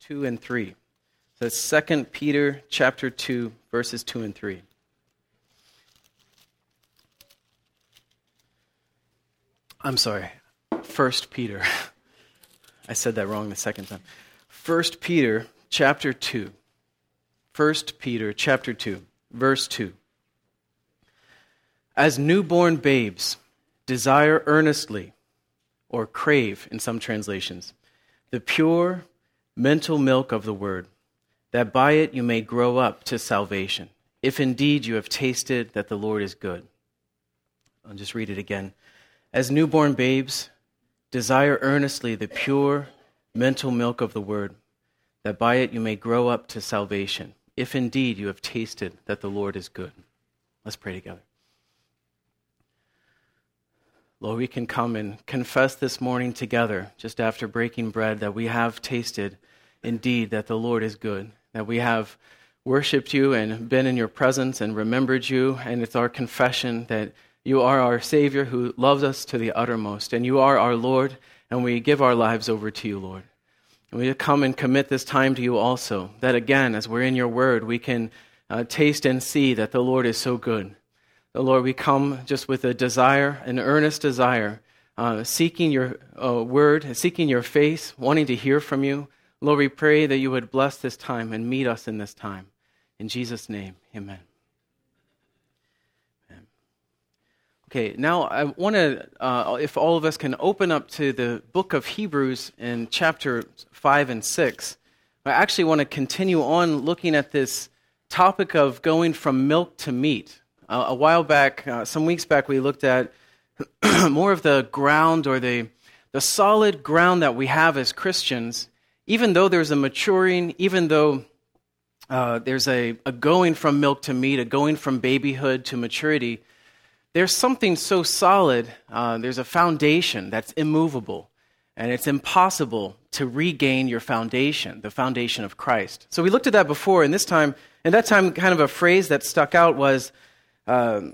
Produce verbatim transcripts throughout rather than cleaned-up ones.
two and three. So that's Second Peter chapter two, verses two and three. I'm sorry, First Peter. I said that wrong the second time. First Peter chapter two. First Peter chapter two, verse two. As newborn babes, desire earnestly, or crave in some translations, the pure mental milk of the word, that by it you may grow up to salvation, if indeed you have tasted that the Lord is good. I'll just read it again. As newborn babes, desire earnestly the pure mental milk of the word, that by it you may grow up to salvation, if indeed you have tasted that the Lord is good. Let's pray together. Lord, we can come and confess this morning together, just after breaking bread, that we have tasted indeed that the Lord is good, that we have worshiped you and been in your presence and remembered you, and it's our confession that you are our Savior who loves us to the uttermost, and you are our Lord, and we give our lives over to you, Lord. And we come and commit this time to you also, that again, as we're in your word, we can uh, taste and see that the Lord is so good. So Lord, we come just with a desire, an earnest desire, uh, seeking your uh, word, seeking your face, wanting to hear from you. Lord, we pray that you would bless this time and meet us in this time. In Jesus' name, amen. Amen. Okay, now I want to, uh, if all of us can open up to the book of Hebrews in chapter five and six. I actually want to continue on looking at this topic of going from milk to meat. Uh, a while back, uh, some weeks back, we looked at more of the ground or the the solid ground that we have as Christians. Even though there's a maturing, even though uh, there's a, a going from milk to meat, a going from babyhood to maturity, there's something so solid, uh, there's a foundation that's immovable, and it's impossible to regain your foundation, the foundation of Christ. So we looked at that before, and this time, and that time kind of a phrase that stuck out was, um,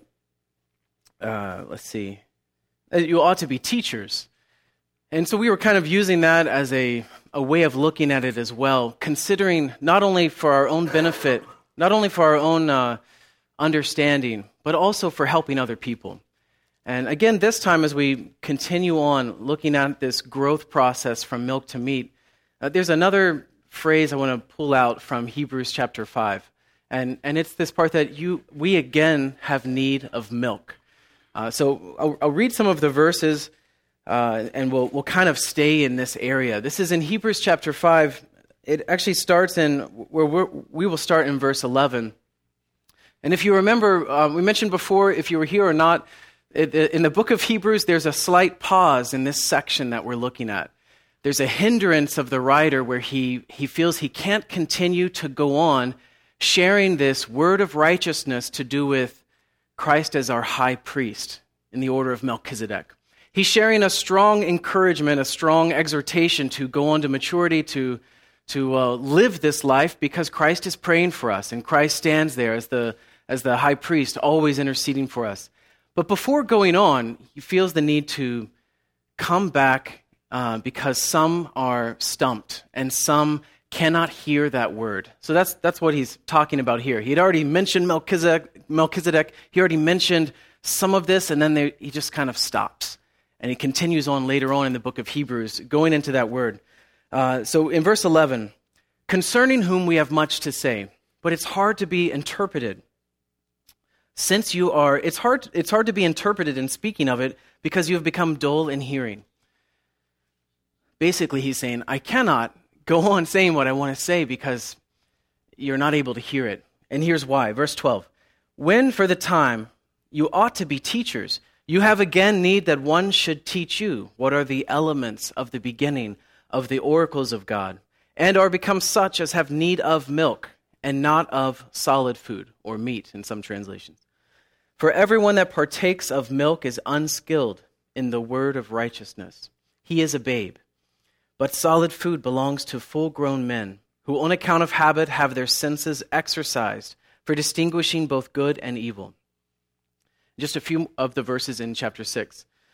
uh, let's see, you ought to be teachers. And so we were kind of using that as a, a way of looking at it as well, considering not only for our own benefit, not only for our own uh, understanding, but also for helping other people. And again, this time as we continue on looking at this growth process from milk to meat, uh, there's another phrase I want to pull out from Hebrews chapter five. And, and it's this part that you we again have need of milk. Uh, so I'll, I'll read some of the verses. Uh, and we'll we'll kind of stay in this area. This is in Hebrews chapter five. It actually starts in, where we're, we will start in verse eleven. And if you remember, uh, we mentioned before, if you were here or not, it, in the book of Hebrews, there's a slight pause in this section that we're looking at. There's a hindrance of the writer where he, he feels he can't continue to go on sharing this word of righteousness to do with Christ as our high priest in the order of Melchizedek. He's sharing a strong encouragement, a strong exhortation to go on to maturity, to, to uh, live this life because Christ is praying for us, and Christ stands there as the, as the high priest, always interceding for us. But before going on, he feels the need to come back uh, because some are stumped and some cannot hear that word. So that's, that's what he's talking about here. He had already mentioned Melchizedek, Melchizedek. He already mentioned some of this, and then they, he just kind of stops. And he continues on later on in the book of Hebrews, going into that word. Uh, so in verse eleven, concerning whom we have much to say, but it's hard to be interpreted. Since you are, it's hard, it's hard to be interpreted in speaking of it because you have become dull in hearing. Basically, he's saying, I cannot go on saying what I want to say because you're not able to hear it. And here's why. Verse twelve, when for the time you ought to be teachers, you have again need that one should teach you what are the elements of the beginning of the oracles of God, and are become such as have need of milk, and not of solid food, or meat in some translations. For everyone that partakes of milk is unskilled in the word of righteousness. He is a babe. But solid food belongs to full-grown men, who on account of habit have their senses exercised for distinguishing both good and evil. Just a few of the verses in chapter six.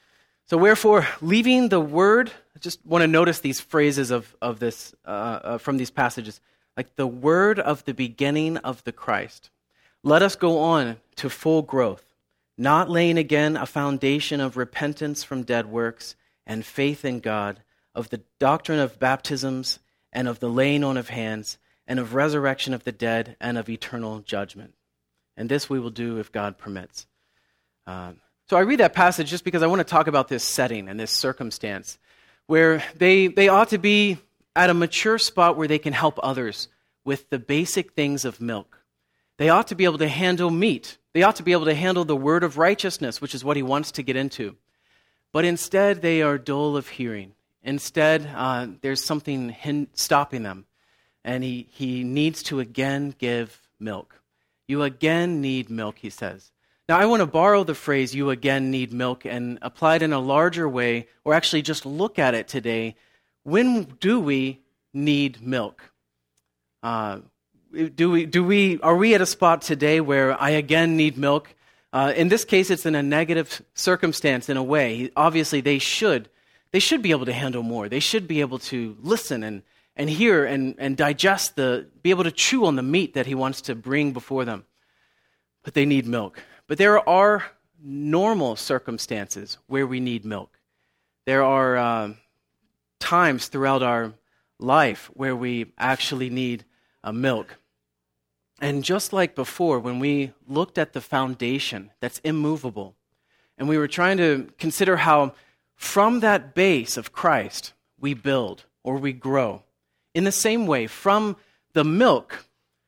So wherefore, leaving the word, I just want to notice these phrases of, of this, uh, uh, from these passages, like the word of the beginning of the Christ. Let us go on to full growth, not laying again a foundation of repentance from dead works and faith in God, of the doctrine of baptisms and of the laying on of hands, and of resurrection of the dead and of eternal judgment. And this we will do if God permits. Um, so I read that passage just because I want to talk about this setting and this circumstance where they, they ought to be at a mature spot where they can help others with the basic things of milk. They ought to be able to handle meat. They ought to be able to handle the word of righteousness, which is what he wants to get into. But instead, they are dull of hearing. Instead, uh, there's something hin- stopping them. And he, he needs to again give milk. You again need milk, he says. Now, I want to borrow the phrase, you again need milk, and apply it in a larger way, or actually just look at it today. When do we need milk? Uh, do we, do we, are we at a spot today where I again need milk? Uh, in this case, it's in a negative circumstance in a way. Obviously, they should, they should be able to handle more. They should be able to listen and, and hear and, and digest the, be able to chew on the meat that he wants to bring before them. But they need milk. But there are normal circumstances where we need milk. There are uh, times throughout our life where we actually need uh, milk. And just like before, when we looked at the foundation that's immovable, and we were trying to consider how from that base of Christ we build or we grow. In the same way, from the milk,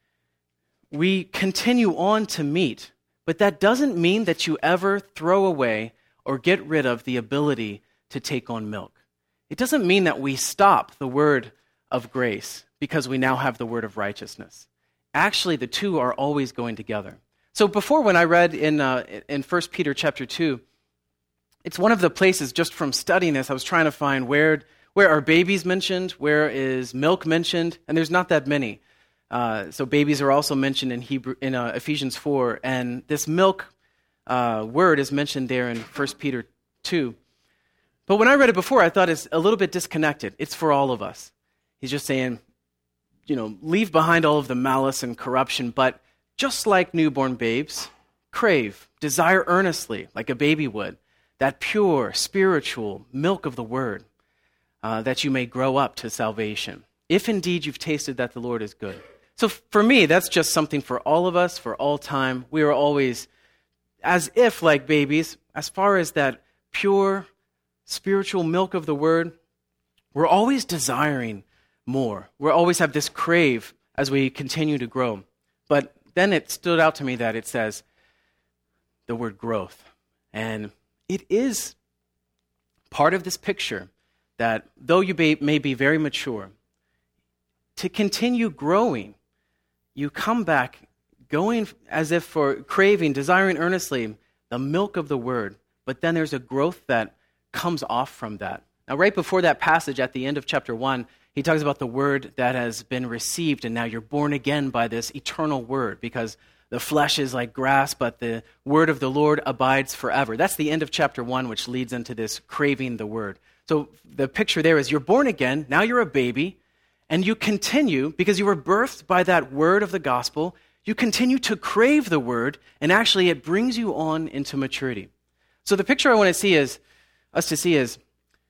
we continue on to meat. But that doesn't mean that you ever throw away or get rid of the ability to take on milk. It doesn't mean that we stop the word of grace because we now have the word of righteousness. Actually, the two are always going together. So before, when I read in uh, in First Peter chapter two, it's one of the places just from studying this, I was trying to find where where are babies mentioned, where is milk mentioned, and there's not that many. Uh, so babies are also mentioned in Hebrew in uh, Ephesians four, and this milk uh, word is mentioned there in First Peter two. But when I read it before, I thought it's a little bit disconnected. It's for all of us. He's just saying, you know, leave behind all of the malice and corruption, but just like newborn babes, crave, desire earnestly, like a baby would, that pure, spiritual milk of the word, uh, that you may grow up to salvation, if indeed you've tasted that the Lord is good. So for me, that's just something for all of us, for all time. We are always, as if like babies, as far as that pure, spiritual milk of the word, we're always desiring more. We always have this crave as we continue to grow. But then it stood out to me that it says the word growth. And it is part of this picture that though you may be very mature, to continue growing, you come back going as if for craving, desiring earnestly the milk of the word. But then there's a growth that comes off from that. Now, right before that passage at the end of chapter one, he talks about the word that has been received, and now you're born again by this eternal word, because the flesh is like grass, but the word of the Lord abides forever. That's the end of chapter one, which leads into this craving the word. So the picture there is you're born again, now you're a baby, and you continue, because you were birthed by that word of the gospel, you continue to crave the word, and actually it brings you on into maturity. So the picture I want to see is, us to see is,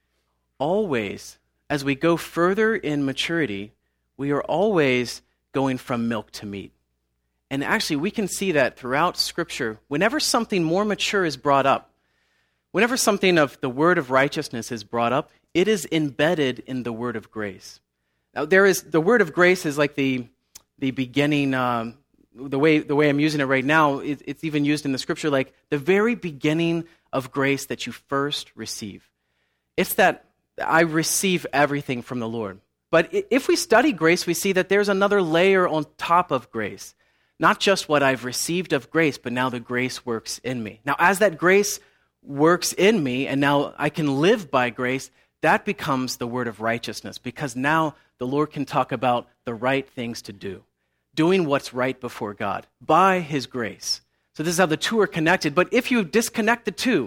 always, as we go further in maturity, we are always going from milk to meat. And actually, we can see that throughout Scripture, whenever something more mature is brought up, whenever something of the word of righteousness is brought up, it is embedded in the word of grace. Now, there is the word of grace is like the the beginning. Um, the way the way I'm using it right now, it, it's even used in the Scripture like the very beginning of grace that you first receive. It's that I receive everything from the Lord. But if we study grace, we see that there's another layer on top of grace. Not just what I've received of grace, but now the grace works in me. Now, as that grace works in me, and now I can live by grace, that becomes the word of righteousness, because now the Lord can talk about the right things to do, doing what's right before God by his grace. So this is how the two are connected. But if you disconnect the two,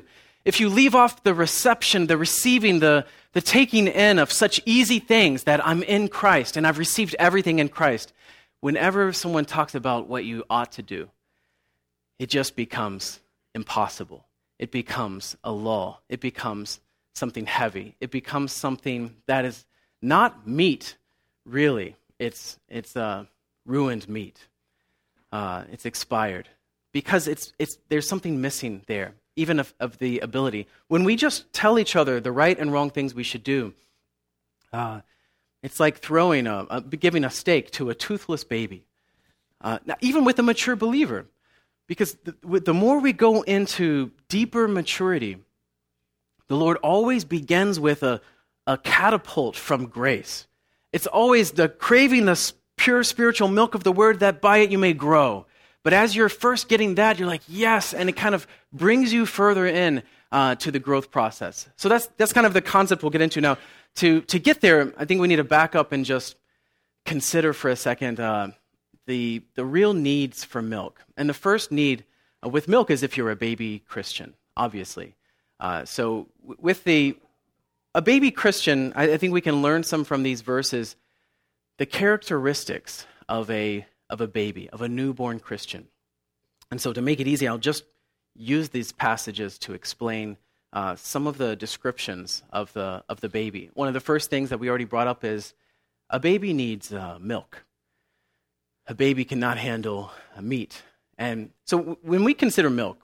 if you leave off the reception, the receiving, the, the taking in of such easy things that I'm in Christ and I've received everything in Christ, whenever someone talks about what you ought to do, it just becomes impossible. It becomes a law. It becomes something heavy. It becomes something that is not meat, really. It's it's uh, ruined meat. Uh, it's expired because it's it's there's something missing there, even of, of the ability. When we just tell each other the right and wrong things we should do, uh, it's like throwing a, a giving a steak to a toothless baby. Uh, now, even with a mature believer, because the, with the more we go into deeper maturity, the Lord always begins with a, a catapult from grace. It's always the craving the pure spiritual milk of the word that by it you may grow. But as you're first getting that, you're like, yes, and it kind of brings you further in uh, to the growth process. So that's that's kind of the concept we'll get into now. To to get there, I think we need to back up and just consider for a second uh, the the real needs for milk. And the first need uh, with milk is if you're a baby Christian, obviously. Uh, so w- with the a baby Christian, I, I think we can learn some from these verses, the characteristics of a of a baby, of a newborn Christian. And so to make it easy, I'll just use these passages to explain uh, some of the descriptions of the of the baby. One of the first things that we already brought up is a baby needs uh, milk. A baby cannot handle uh, meat. And so w- when we consider milk,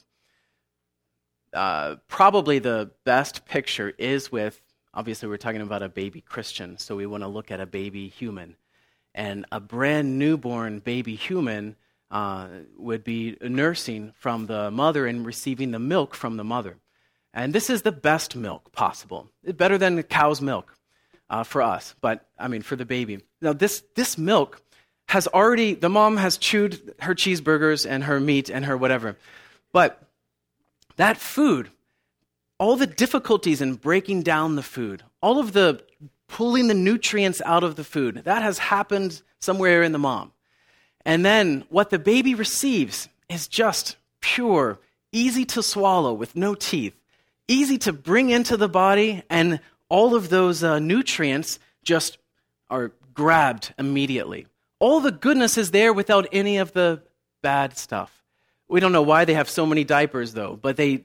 uh, probably the best picture is with, obviously we're talking about a baby Christian, so we want to look at a baby human. And a brand newborn baby human uh, would be nursing from the mother and receiving the milk from the mother. And this is the best milk possible. It's better than the cow's milk uh, for us, but I mean for the baby. Now this this milk has already, the mom has chewed her cheeseburgers and her meat and her whatever. But that food, all the difficulties in breaking down the food, all of the pulling the nutrients out of the food, that has happened somewhere in the mom. And then what the baby receives is just pure, easy to swallow with no teeth, easy to bring into the body, and all of those uh, nutrients just are grabbed immediately. All the goodness is there without any of the bad stuff. We don't know why they have so many diapers, though, but they,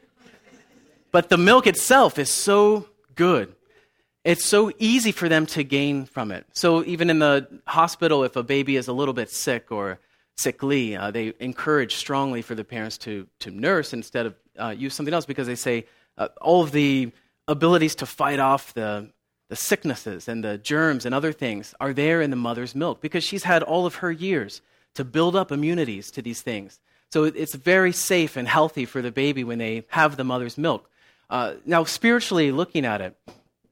but the milk itself is so good. It's so easy for them to gain from it. So even in the hospital, if a baby is a little bit sick or sickly, uh, they encourage strongly for the parents to to nurse instead of uh, use something else, because they say uh, all of the abilities to fight off the the sicknesses and the germs and other things are there in the mother's milk, because she's had all of her years to build up immunities to these things. So it's very safe and healthy for the baby when they have the mother's milk. Uh, now, spiritually looking at it,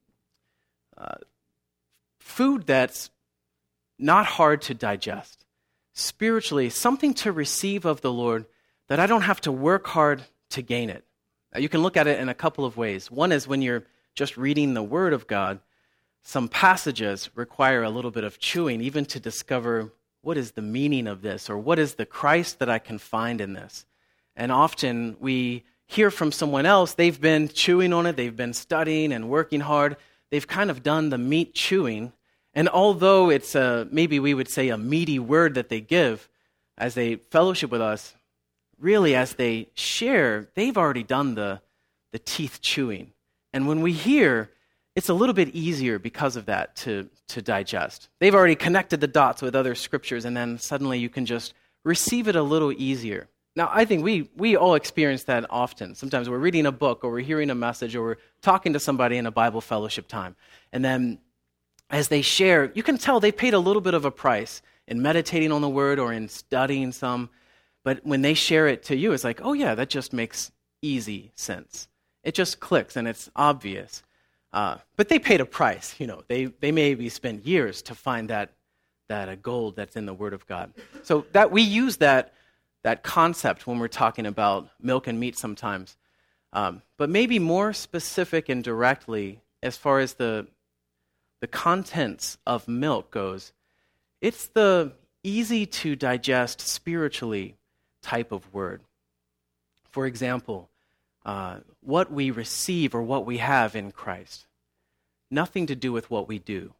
uh, food that's not hard to digest, spiritually, something to receive of the Lord that I don't have to work hard to gain it. Now, you can look at it in a couple of ways. One is when you're just reading the Word of God, some passages require a little bit of chewing, even to discover what is the meaning of this, or what is the Christ that I can find in this. And often we hear from someone else, they've been chewing on it, they've been studying and working hard, they've kind of done the meat chewing, and although it's a, maybe we would say a meaty word that they give as they fellowship with us, really as they share, they've already done the, the teeth chewing. And when we hear, it's a little bit easier because of that to, to digest. They've already connected the dots with other scriptures, and then suddenly you can just receive it a little easier. Now, I think we we all experience that often. Sometimes we're reading a book, or we're hearing a message, or we're talking to somebody in a Bible fellowship time. And then as they share, you can tell they paid a little bit of a price in meditating on the Word or in studying some. But when they share it to you, it's like, oh yeah, that just makes easy sense. It just clicks, and it's obvious. Uh, but they paid a price. You know, they they maybe spent years to find that that uh, gold that's in the Word of God. So that we use that that concept when we're talking about milk and meat sometimes. Um, but maybe more specific and directly, as far as the the contents of milk goes, it's the easy to digest spiritually type of word. For example, uh, what we receive or what we have in Christ. Nothing to do with what we do.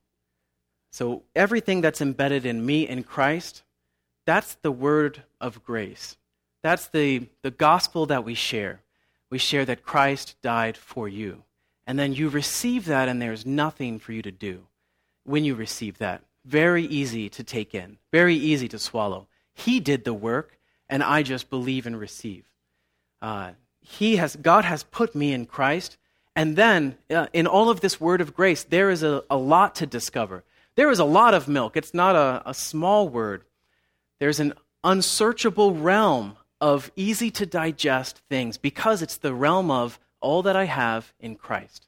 So everything that's embedded in me in Christ, that's the word of grace. That's the, the gospel that we share. We share that Christ died for you. And then you receive that, and there's nothing for you to do when you receive that. Very easy to take in. Very easy to swallow. He did the work, and I just believe and receive. Uh, he has, God has put me in Christ, and then uh, in all of this word of grace, there is a, a lot to discover. There is a lot of milk. It's not a, a small word. There's an unsearchable realm of easy to digest things because it's the realm of all that I have in Christ.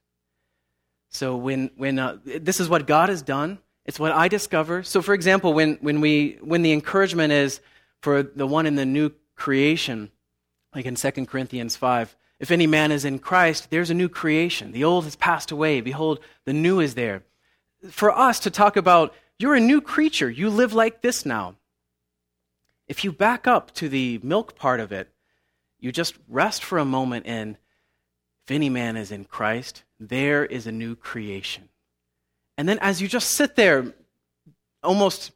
So when when uh, this is what God has done, it's what I discover. So for example, when when we when the encouragement is for the one in the new creation, like in Second Corinthians five, if any man is in Christ, there's a new creation. The old has passed away. Behold, the new is there. For us to talk about, you're a new creature. You live like this now. If you back up to the milk part of it, you just rest for a moment in, if any man is in Christ, there is a new creation. And then as you just sit there, almost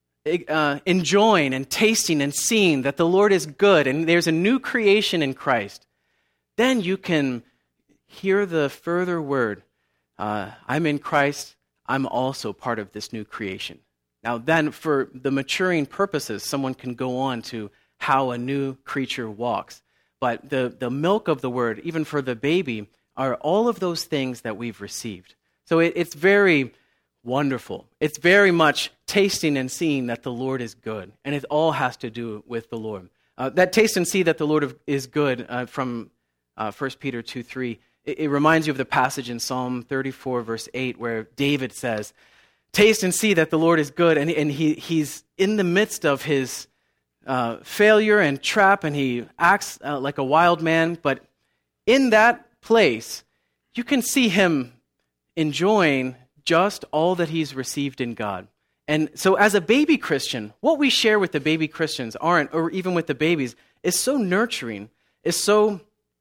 uh, enjoying and tasting and seeing that the Lord is good and there's a new creation in Christ, then you can hear the further word, uh, I'm in Christ, I'm also part of this new creation. Now then, for the maturing purposes, someone can go on to how a new creature walks. But the, the milk of the word, even for the baby, are all of those things that we've received. So it, it's very wonderful. It's very much tasting and seeing that the Lord is good. And it all has to do with the Lord. Uh, that taste and see that the Lord is good uh, from uh, First Peter two three, it, it reminds you of the passage in Psalm thirty-four, verse eight, where David says, taste and see that the Lord is good. And, and he, he's in the midst of his uh, failure and trap, and he acts uh, like a wild man. But in that place, you can see him enjoying just all that he's received in God. And so as a baby Christian, what we share with the baby Christians aren't, or even with the babies, is so nurturing, is so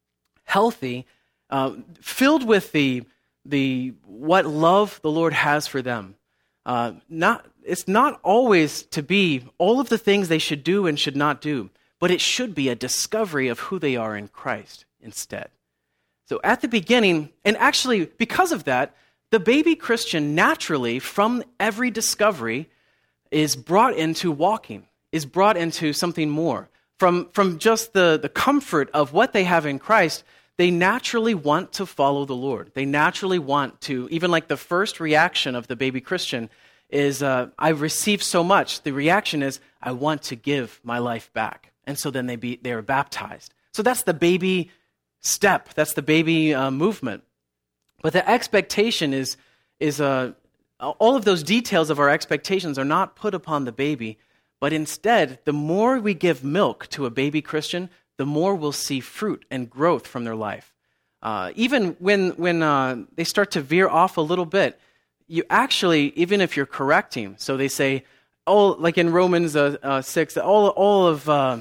healthy, uh, filled with the, the what love the Lord has for them. Uh, not it's not always to be all of the things they should do and should not do, but it should be a discovery of who they are in Christ instead. So at the beginning, and actually because of that, the baby Christian naturally, from every discovery, is brought into walking, is brought into something more. From, from just the, the comfort of what they have in Christ, they naturally want to follow the Lord. They naturally want to, even like the first reaction of the baby Christian is, uh, I've received so much. The reaction is, I want to give my life back. And so then they be they are baptized. So that's the baby step. That's the baby uh, movement. But the expectation is, is uh, all of those details of our expectations are not put upon the baby, but instead, the more we give milk to a baby Christian, the more we'll see fruit and growth from their life. Uh, even when when uh, they start to veer off a little bit, you actually, even if you're correcting, so they say, oh, like in Romans uh, uh, six, all, all of uh,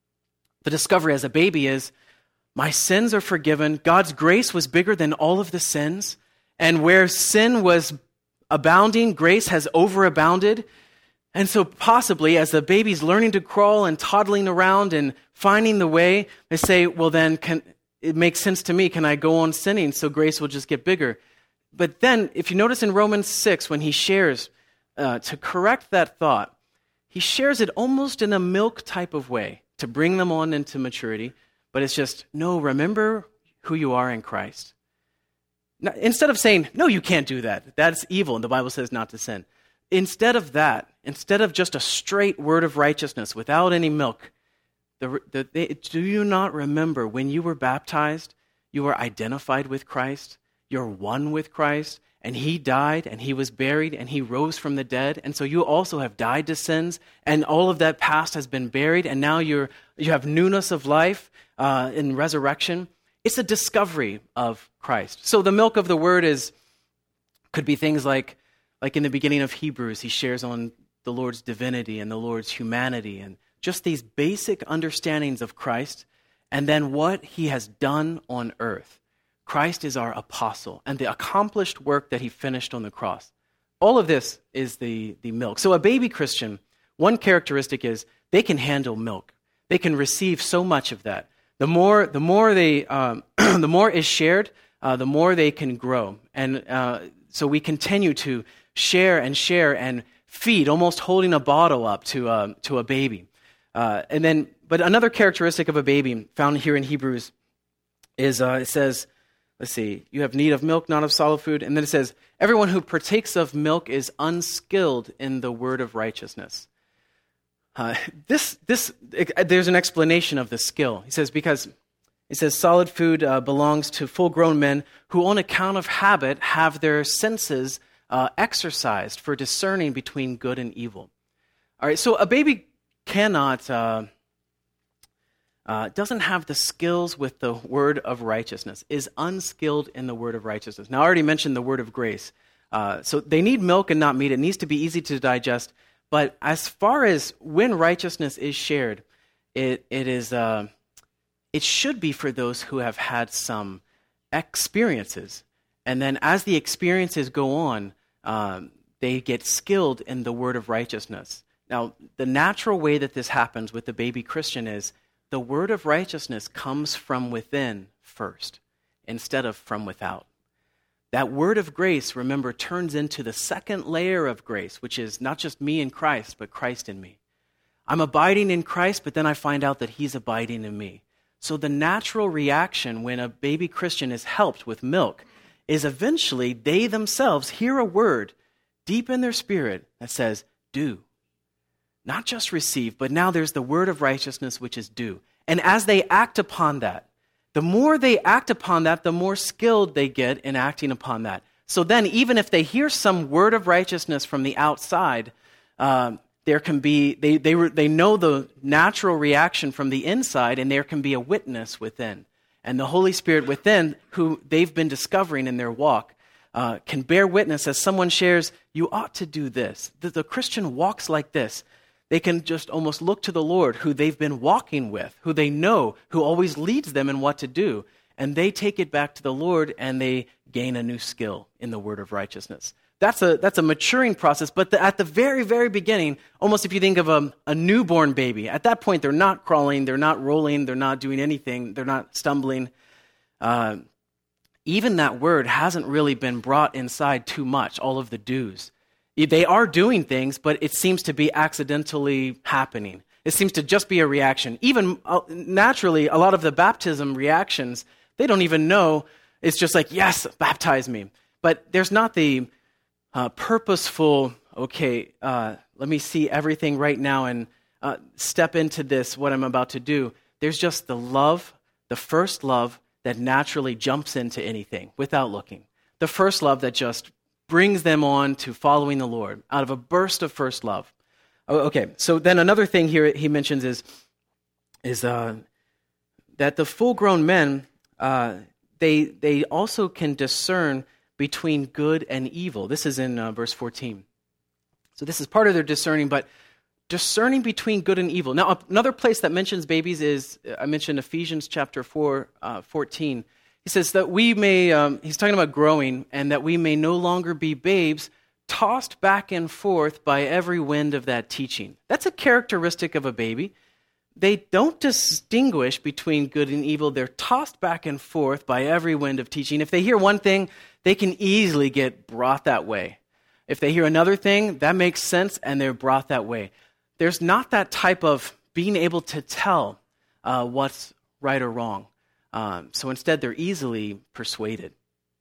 the discovery as a baby is, my sins are forgiven. God's grace was bigger than all of the sins. And where sin was abounding, grace has overabounded. And so possibly as the baby's learning to crawl and toddling around and finding the way, they say, well then, can, it makes sense to me. Can I go on sinning so grace will just get bigger? But then, if you notice in Romans six, when he shares, uh, to correct that thought, he shares it almost in a milk type of way to bring them on into maturity. But it's just, no, remember who you are in Christ. Now, instead of saying, no, you can't do that. That's evil, and the Bible says not to sin. Instead of that, instead of just a straight word of righteousness without any milk, the, the, they, do you not remember when you were baptized, you were identified with Christ, you're one with Christ, and he died, and he was buried, and he rose from the dead, and so you also have died to sins, and all of that past has been buried, and now you're you have newness of life uh, in resurrection. It's a discovery of Christ. So the milk of the word is could be things like, like in the beginning of Hebrews, he shares on the Lord's divinity and the Lord's humanity, and just these basic understandings of Christ. and then what he has done on earth. Christ is our apostle and the accomplished work that he finished on the cross. All of this is the, the milk. So a baby Christian, one characteristic is they can handle milk. They can receive so much of that. The more, the more they, um, the more is shared, uh, the more they can grow. And uh, so we continue to share and share and feed, almost holding a bottle up to uh, to a baby. Uh, and then, but another characteristic of a baby found here in Hebrews is uh, it says, let's see, you have need of milk, not of solid food. And then it says, everyone who partakes of milk is unskilled in the word of righteousness. Uh, this, this, it, there's an explanation of the skill. He says, because it says solid food uh, belongs to full-grown men who on account of habit have their senses uh, exercised for discerning between good and evil. All right, so a baby cannot, uh, uh, doesn't have the skills with the word of righteousness, is unskilled in the word of righteousness. Now, I already mentioned the word of grace. Uh, so they need milk and not meat. It needs to be easy to digest. But as far as when righteousness is shared, it it is uh, it should be for those who have had some experiences. And then as the experiences go on, um, they get skilled in the word of righteousness. Now, the natural way that this happens with the baby Christian is the word of righteousness comes from within first, instead of from without. That word of grace, remember, turns into the second layer of grace, which is not just me in Christ, but Christ in me. I'm abiding in Christ, but then I find out that he's abiding in me. So the natural reaction when a baby Christian is helped with milk is eventually they themselves hear a word deep in their spirit that says, do. Not just receive, but now there's the word of righteousness, which is do. And as they act upon that, the more they act upon that, the more skilled they get in acting upon that. So then, even if they hear some word of righteousness from the outside, uh, there can be they they they know the natural reaction from the inside, and there can be a witness within. And the Holy Spirit within, who they've been discovering in their walk, uh, can bear witness as someone shares, "You ought to do this." The, the Christian walks like this. They can just almost look to the Lord, who they've been walking with, who they know, who always leads them in what to do. And they take it back to the Lord, and they gain a new skill in the word of righteousness. That's a that's a maturing process. But the, at the very, very beginning, almost if you think of a, a newborn baby, at that point, they're not crawling, they're not rolling, they're not doing anything, they're not stumbling. Uh, even that word hasn't really been brought inside too much, all of the do's. They are doing things, but it seems to be accidentally happening. It seems to just be a reaction. Even uh, naturally, a lot of the baptism reactions, they don't even know. It's just like, yes, baptize me. But there's not the uh, purposeful, okay, uh, let me see everything right now and uh, step into this, what I'm about to do. There's just the love, the first love that naturally jumps into anything without looking. The first love that just brings them on to following the Lord out of a burst of first love. Oh, okay, so then another thing here he mentions is, is uh, that the full-grown men, uh, they they also can discern between good and evil. This is in uh, verse fourteen. So this is part of their discerning, but discerning between good and evil. Now, another place that mentions babies is, I mentioned Ephesians chapter four, uh, fourteen. He says that we may, um, he's talking about growing, and that we may no longer be babes tossed back and forth by every wind of that teaching. That's a characteristic of a baby. They don't distinguish between good and evil. They're tossed back and forth by every wind of teaching. If they hear one thing, they can easily get brought that way. If they hear another thing, that makes sense, and they're brought that way. There's not that type of being able to tell uh, what's right or wrong. Um, so instead, they're easily persuaded.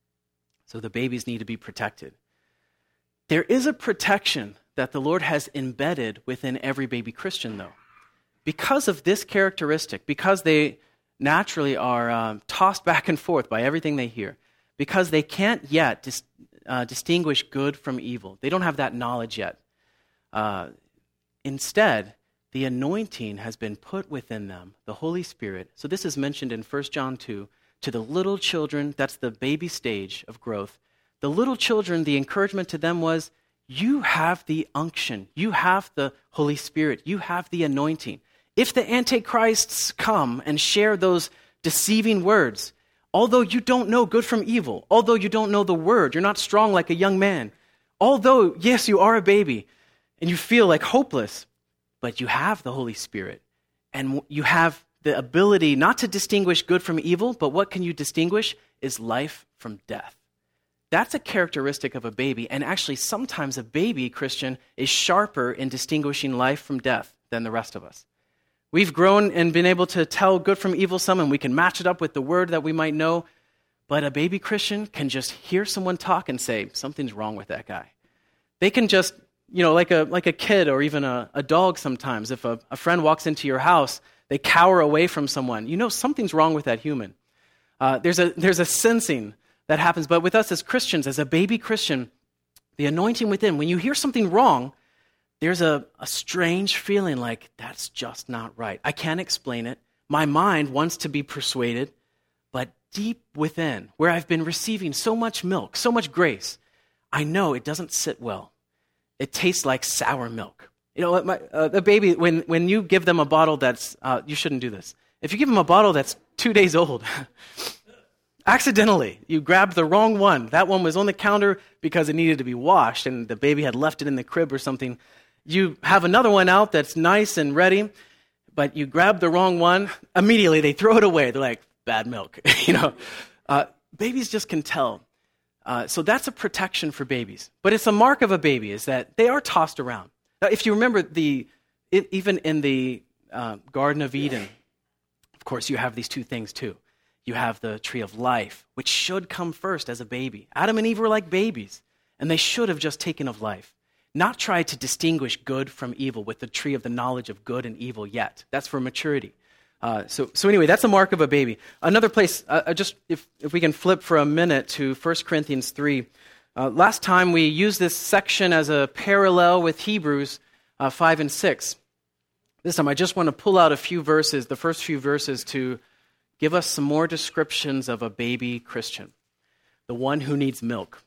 So the babies need to be protected. There is a protection that the Lord has embedded within every baby Christian, though. Because of this characteristic, because they naturally are um, tossed back and forth by everything they hear, because they can't yet dis- uh, distinguish good from evil. They don't have that knowledge yet. Uh, instead, the anointing has been put within them, the Holy Spirit. So this is mentioned in First John two, to the little children, that's the baby stage of growth. The little children, the encouragement to them was, you have the unction, you have the Holy Spirit, you have the anointing. If the antichrists come and share those deceiving words, although you don't know good from evil, although you don't know the word, you're not strong like a young man, although, yes, you are a baby and you feel like hopeless, but you have the Holy Spirit and you have the ability not to distinguish good from evil, but what can you distinguish is life from death. That's a characteristic of a baby, and actually sometimes a baby Christian is sharper in distinguishing life from death than the rest of us. We've grown and been able to tell good from evil some, and we can match it up with the word that we might know, but a baby Christian can just hear someone talk and say, something's wrong with that guy. They can just, you know, like a like a kid or even a, a dog sometimes, if a, a friend walks into your house, they cower away from someone. You know something's wrong with that human. Uh, there's a there's a sensing that happens. But with us as Christians, as a baby Christian, the anointing within, when you hear something wrong, there's a, a strange feeling like, that's just not right. I can't explain it. My mind wants to be persuaded, but deep within, where I've been receiving so much milk, so much grace, I know it doesn't sit well. It tastes like sour milk. You know, my, uh, the baby, when, when you give them a bottle that's, uh, you shouldn't do this. If you give them a bottle that's two days old, accidentally, you grabbed the wrong one. That one was on the counter because it needed to be washed and the baby had left it in the crib or something. You have another one out that's nice and ready, but you grab the wrong one. Immediately, they throw it away. They're like, bad milk. you know, uh, Babies just can tell. Uh, so that's a protection for babies. But it's a mark of a baby is that they are tossed around. Now, if you remember, the it, even in the uh, Garden of Eden, of course, you have these two things too. You have the tree of life, which should come first as a baby. Adam and Eve were like babies, and they should have just taken of life. Not tried to distinguish good from evil with the tree of the knowledge of good and evil yet. That's for maturity. Uh, so, so anyway, that's a mark of a baby. Another place, uh, just if, if we can flip for a minute to First Corinthians three. Uh, last time we used this section as a parallel with Hebrews uh, five and six. This time I just want to pull out a few verses, the first few verses, to give us some more descriptions of a baby Christian, the one who needs milk.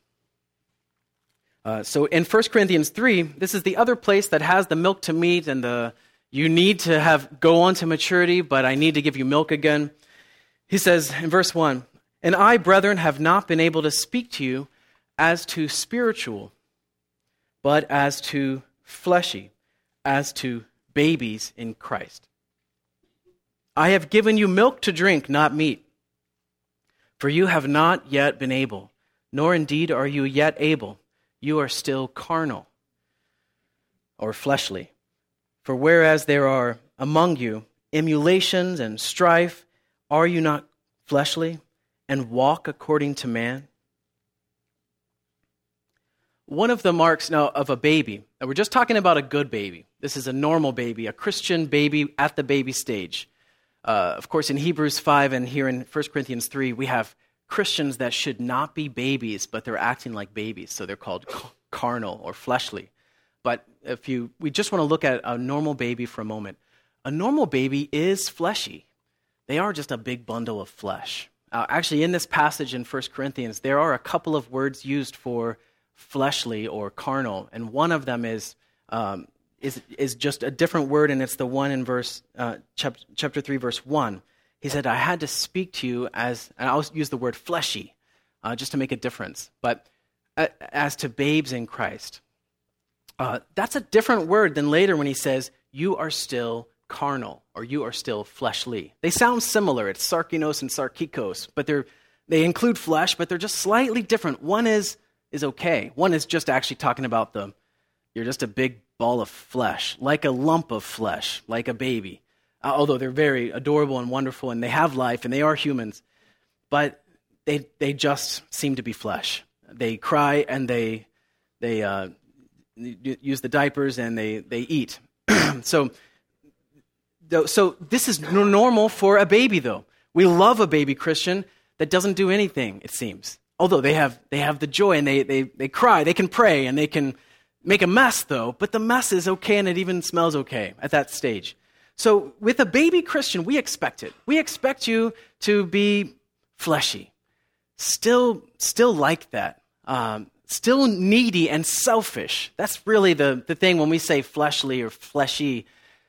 Uh, so in First Corinthians three, this is the other place that has the milk to meat and the you need to have go on to maturity, but I need to give you milk again. He says in verse one, "And I, brethren, have not been able to speak to you as to spiritual, but as to fleshy, as to babies in Christ. I have given you milk to drink, not meat. For you have not yet been able, nor indeed are you yet able. You are still carnal or fleshly. For whereas there are among you emulations and strife, are you not fleshly and walk according to man?" One of the marks now of a baby, and we're just talking about a good baby. This is a normal baby, a Christian baby at the baby stage. Uh, of course, in Hebrews five and here in First Corinthians three, we have Christians that should not be babies, but they're acting like babies, so they're called carnal or fleshly. But if you, we just want to look at a normal baby for a moment. A normal baby is fleshy. They are just a big bundle of flesh. Uh, actually, in this passage in First Corinthians, there are a couple of words used for fleshly or carnal, and one of them is um, is is just a different word, and it's the one in verse uh, chap- chapter three, verse one. He said, "I had to speak to you as," and I'll use the word fleshy, uh, just to make a difference, but uh, as to babes in Christ. Uh, that's a different word than later when he says, "You are still carnal," or "You are still fleshly." They sound similar. It's sarkinos and sarkikos, but they're they include flesh, but they're just slightly different. One is is okay. One is just actually talking about the you're just a big ball of flesh, like a lump of flesh, like a baby. Uh, although they're very adorable and wonderful, and they have life, and they are humans, but they they just seem to be flesh. They cry and they they. Uh, use the diapers, and they, they eat. so, so this is normal for a baby, though. We love a baby Christian that doesn't do anything, it seems. Although they have they have the joy, and they, they, they cry, they can pray, and they can make a mess, though. But the mess is okay, and it even smells okay at that stage. So with a baby Christian, we expect it. We expect you to be fleshy. Still, still like that. Um, Still needy and selfish. That's really the, the thing when we say fleshly or fleshy.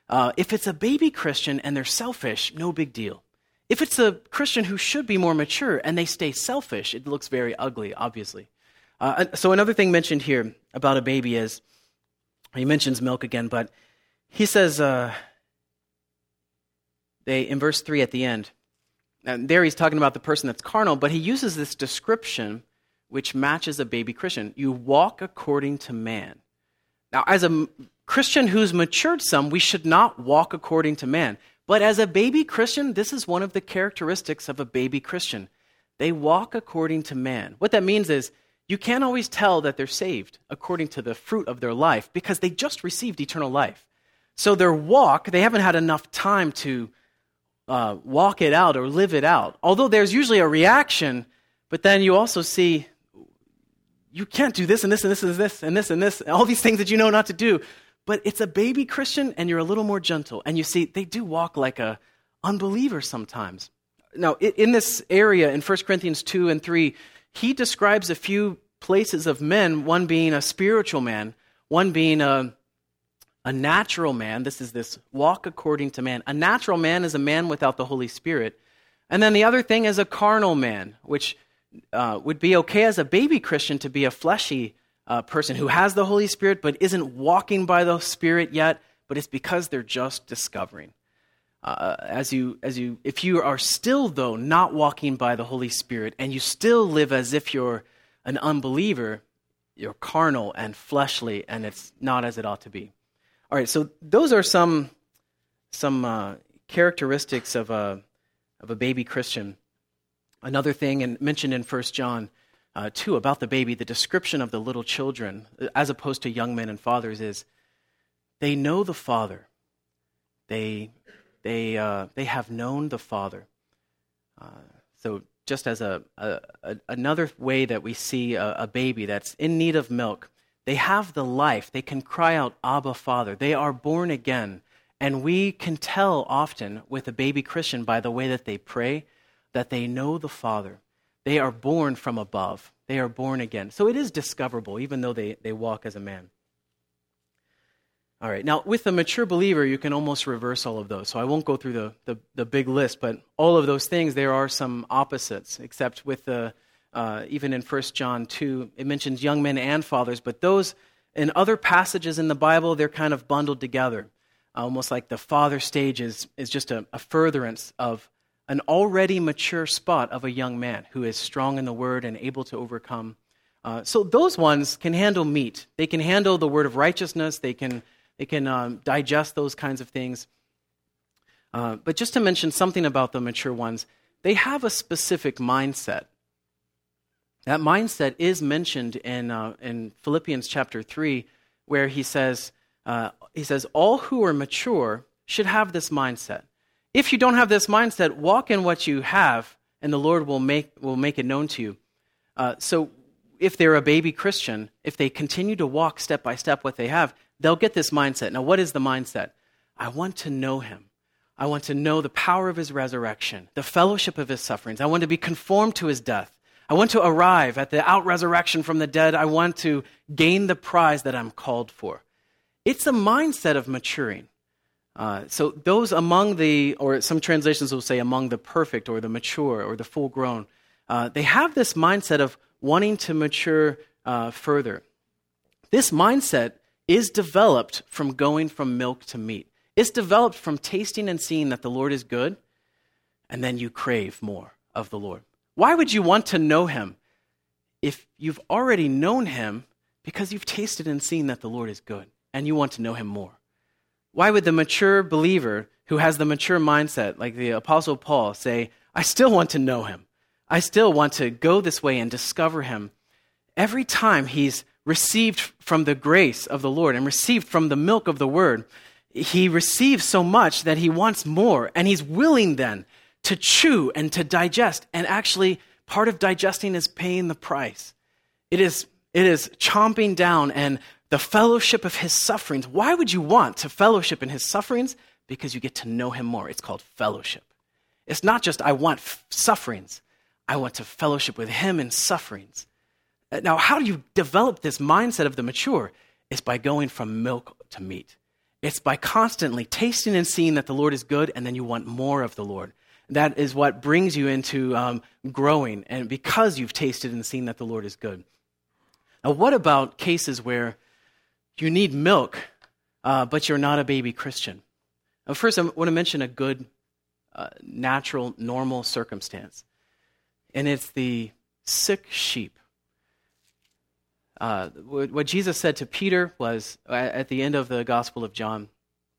Uh, if it's a baby Christian and they're selfish, no big deal. If it's a Christian who should be more mature and they stay selfish, it looks very ugly, obviously. Uh, so another thing mentioned here about a baby is, he mentions milk again, but he says, uh, they in verse three at the end, and there he's talking about the person that's carnal, but he uses this description which matches a baby Christian. You walk according to man. Now, as a Christian who's matured some, we should not walk according to man. But as a baby Christian, this is one of the characteristics of a baby Christian. They walk according to man. What that means is you can't always tell that they're saved according to the fruit of their life because they just received eternal life. So their walk, they haven't had enough time to uh, walk it out or live it out. Although there's usually a reaction, but then you also see you can't do this and this and this and this and this and this, and all these things that you know not to do. But it's a baby Christian, and you're a little more gentle. And you see, they do walk like a unbeliever sometimes. Now, in this area, in First Corinthians two and three, he describes a few places of men, one being a spiritual man, one being a, a natural man. This is this walk according to man. A natural man is a man without the Holy Spirit. And then the other thing is a carnal man, which uh, would be okay as a baby Christian to be a fleshy Uh, person who has the Holy Spirit but isn't walking by the Spirit yet, but it's because they're just discovering. Uh, as you, as you, if you are still, though, not walking by the Holy Spirit and you still live as if you're an unbeliever, you're carnal and fleshly, and it's not as it ought to be. All right, so those are some some uh, characteristics of a of a baby Christian. Another thing, and mentioned in First John. Uh, too, about the baby, the description of the little children, as opposed to young men and fathers, is they know the Father. They they uh, they have known the Father. Uh, so just as a, a, a another way that we see a, a baby that's in need of milk, they have the life. They can cry out, Abba, Father. They are born again. And we can tell often with a baby Christian by the way that they pray that they know the Father. They are born from above. They are born again. So it is discoverable, even though they, they walk as a man. All right, now with a mature believer, you can almost reverse all of those. So I won't go through the, the, the big list, but all of those things, there are some opposites, except with the, uh, even in First John two, it mentions young men and fathers, but those, in other passages in the Bible, they're kind of bundled together. Almost like the father stage is, is just a, a furtherance of an already mature spot of a young man who is strong in the word and able to overcome. Uh, so those ones can handle meat. They can handle the word of righteousness. They can they can um, digest those kinds of things. Uh, but just to mention something about the mature ones, they have a specific mindset. That mindset is mentioned in uh, in Philippians chapter three, where he says uh, he says all who are mature should have this mindset. If you don't have this mindset, walk in what you have, and the Lord will make will make it known to you. Uh, so if they're a baby Christian, if they continue to walk step by step what they have, they'll get this mindset. Now, what is the mindset? I want to know him. I want to know the power of his resurrection, the fellowship of his sufferings. I want to be conformed to his death. I want to arrive at the out-resurrection from the dead. I want to gain the prize that I'm called for. It's a mindset of maturing. Uh, so those among the, or some translations will say among the perfect or the mature or the full grown, uh, they have this mindset of wanting to mature uh, further. This mindset is developed from going from milk to meat. It's developed from tasting and seeing that the Lord is good, and then you crave more of the Lord. Why would you want to know him if you've already known him because you've tasted and seen that the Lord is good, and you want to know him more? Why would the mature believer who has the mature mindset, like the Apostle Paul, say, I still want to know him. I still want to go this way and discover him. Every time he's received from the grace of the Lord and received from the milk of the word, he receives so much that he wants more, and he's willing then to chew and to digest. And actually, part of digesting is paying the price. It is, it is chomping down and the fellowship of his sufferings. Why would you want to fellowship in his sufferings? Because you get to know him more. It's called fellowship. It's not just I want f- sufferings. I want to fellowship with him in sufferings. Now, how do you develop this mindset of the mature? It's by going from milk to meat. It's by constantly tasting and seeing that the Lord is good, and then you want more of the Lord. That is what brings you into um, growing, and because you've tasted and seen that the Lord is good. Now, what about cases where you need milk, uh, but you're not a baby Christian? Now, first, I want to mention a good, uh, natural, normal circumstance, and it's the sick sheep. Uh, what Jesus said to Peter was, at the end of the Gospel of John,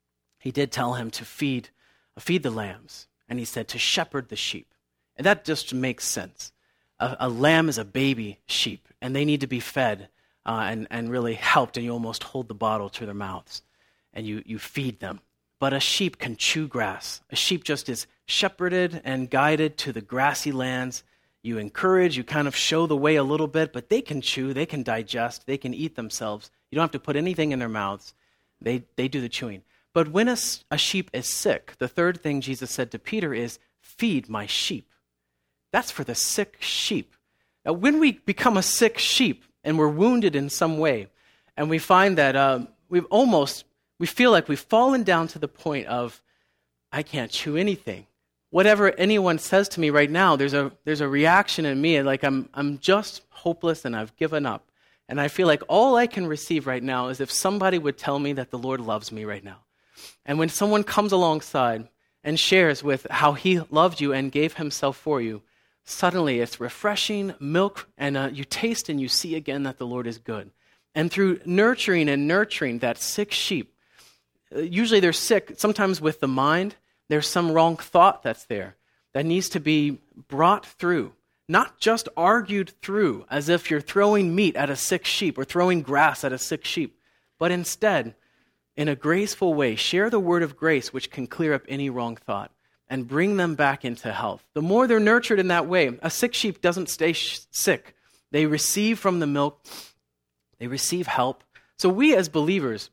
he did tell him to feed, feed the lambs, and he said to shepherd the sheep. And that just makes sense. A, a lamb is a baby sheep, and they need to be fed uh, and, and really helped, and you almost hold the bottle to their mouths, and you, you feed them. But a sheep can chew grass. A sheep just is shepherded and guided to the grassy lands. You encourage, you kind of show the way a little bit, but they can chew, they can digest, they can eat themselves. You don't have to put anything in their mouths. They they do the chewing. But when a, a sheep is sick, the third thing Jesus said to Peter is, feed my sheep. That's for the sick sheep. Now, when we become a sick sheep and we're wounded in some way, and we find that uh, we've almost, we feel like we've fallen down to the point of, I can't chew anything. Whatever anyone says to me right now, there's a there's a reaction in me, like I'm I'm just hopeless and I've given up. And I feel like all I can receive right now is if somebody would tell me that the Lord loves me right now. And when someone comes alongside and shares with how he loved you and gave himself for you, suddenly it's refreshing milk, and uh, you taste and you see again that the Lord is good. And through nurturing and nurturing that sick sheep, uh, usually they're sick sometimes with the mind. There's some wrong thought that's there that needs to be brought through, not just argued through as if you're throwing meat at a sick sheep or throwing grass at a sick sheep, but instead, in a graceful way, share the word of grace which can clear up any wrong thought and bring them back into health. The more they're nurtured in that way, a sick sheep doesn't stay sh- sick. They receive from the milk, they receive help. So we as believers,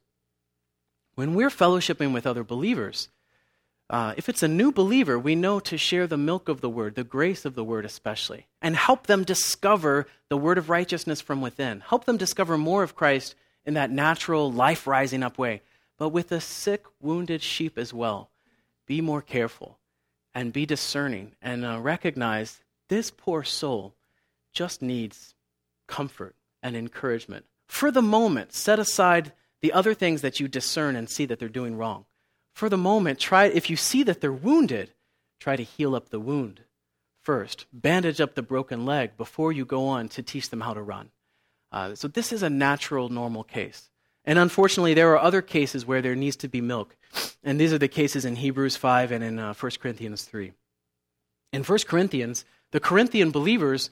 when we're fellowshipping with other believers, Uh, if it's a new believer, we know to share the milk of the word, the grace of the word especially, and help them discover the word of righteousness from within. Help them discover more of Christ in that natural, life-rising up way. But with the sick, wounded sheep as well, be more careful and be discerning and uh, recognize this poor soul just needs comfort and encouragement. For the moment, set aside the other things that you discern and see that they're doing wrong. For the moment, try, if you see that they're wounded, try to heal up the wound first. Bandage up the broken leg before you go on to teach them how to run. Uh, so this is a natural, normal case. And unfortunately, there are other cases where there needs to be milk. And these are the cases in Hebrews five and in uh, First Corinthians three. In First Corinthians, the Corinthian believers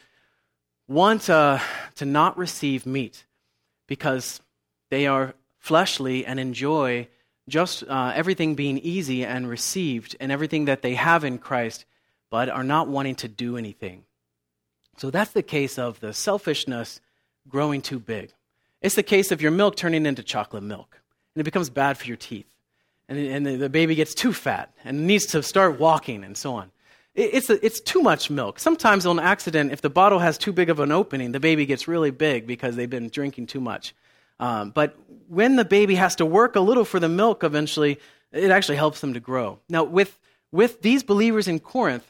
want uh, to not receive meat because they are fleshly and enjoy just uh, everything being easy and received and everything that they have in Christ, but are not wanting to do anything. So that's the case of the selfishness growing too big. It's the case of your milk turning into chocolate milk, and it becomes bad for your teeth. And, and the, the baby gets too fat and needs to start walking and so on. It, it's, a, it's too much milk. Sometimes on accident, if the bottle has too big of an opening, the baby gets really big because they've been drinking too much. Um, but when the baby has to work a little for the milk eventually, it actually helps them to grow. Now, with, with these believers in Corinth,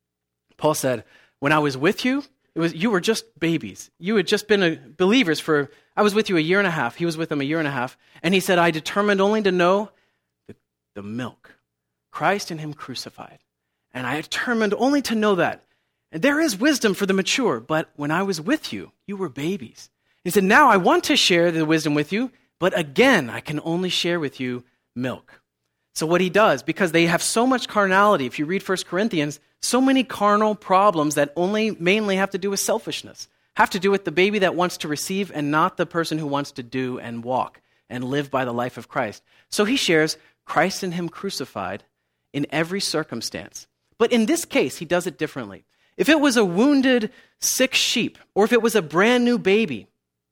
Paul said, when I was with you, it was you were just babies. You had just been a, believers for, I was with you a year and a half. He was with them a year and a half. And he said, I determined only to know the, the milk, Christ and him crucified. And I determined only to know that. And there is wisdom for the mature, but when I was with you, you were babies. He said, now I want to share the wisdom with you, but again, I can only share with you milk. So what he does, because they have so much carnality, if you read First Corinthians, so many carnal problems that only mainly have to do with selfishness, have to do with the baby that wants to receive and not the person who wants to do and walk and live by the life of Christ. So he shares Christ and him crucified in every circumstance. But in this case, he does it differently. If it was a wounded, sick sheep, or if it was a brand new baby,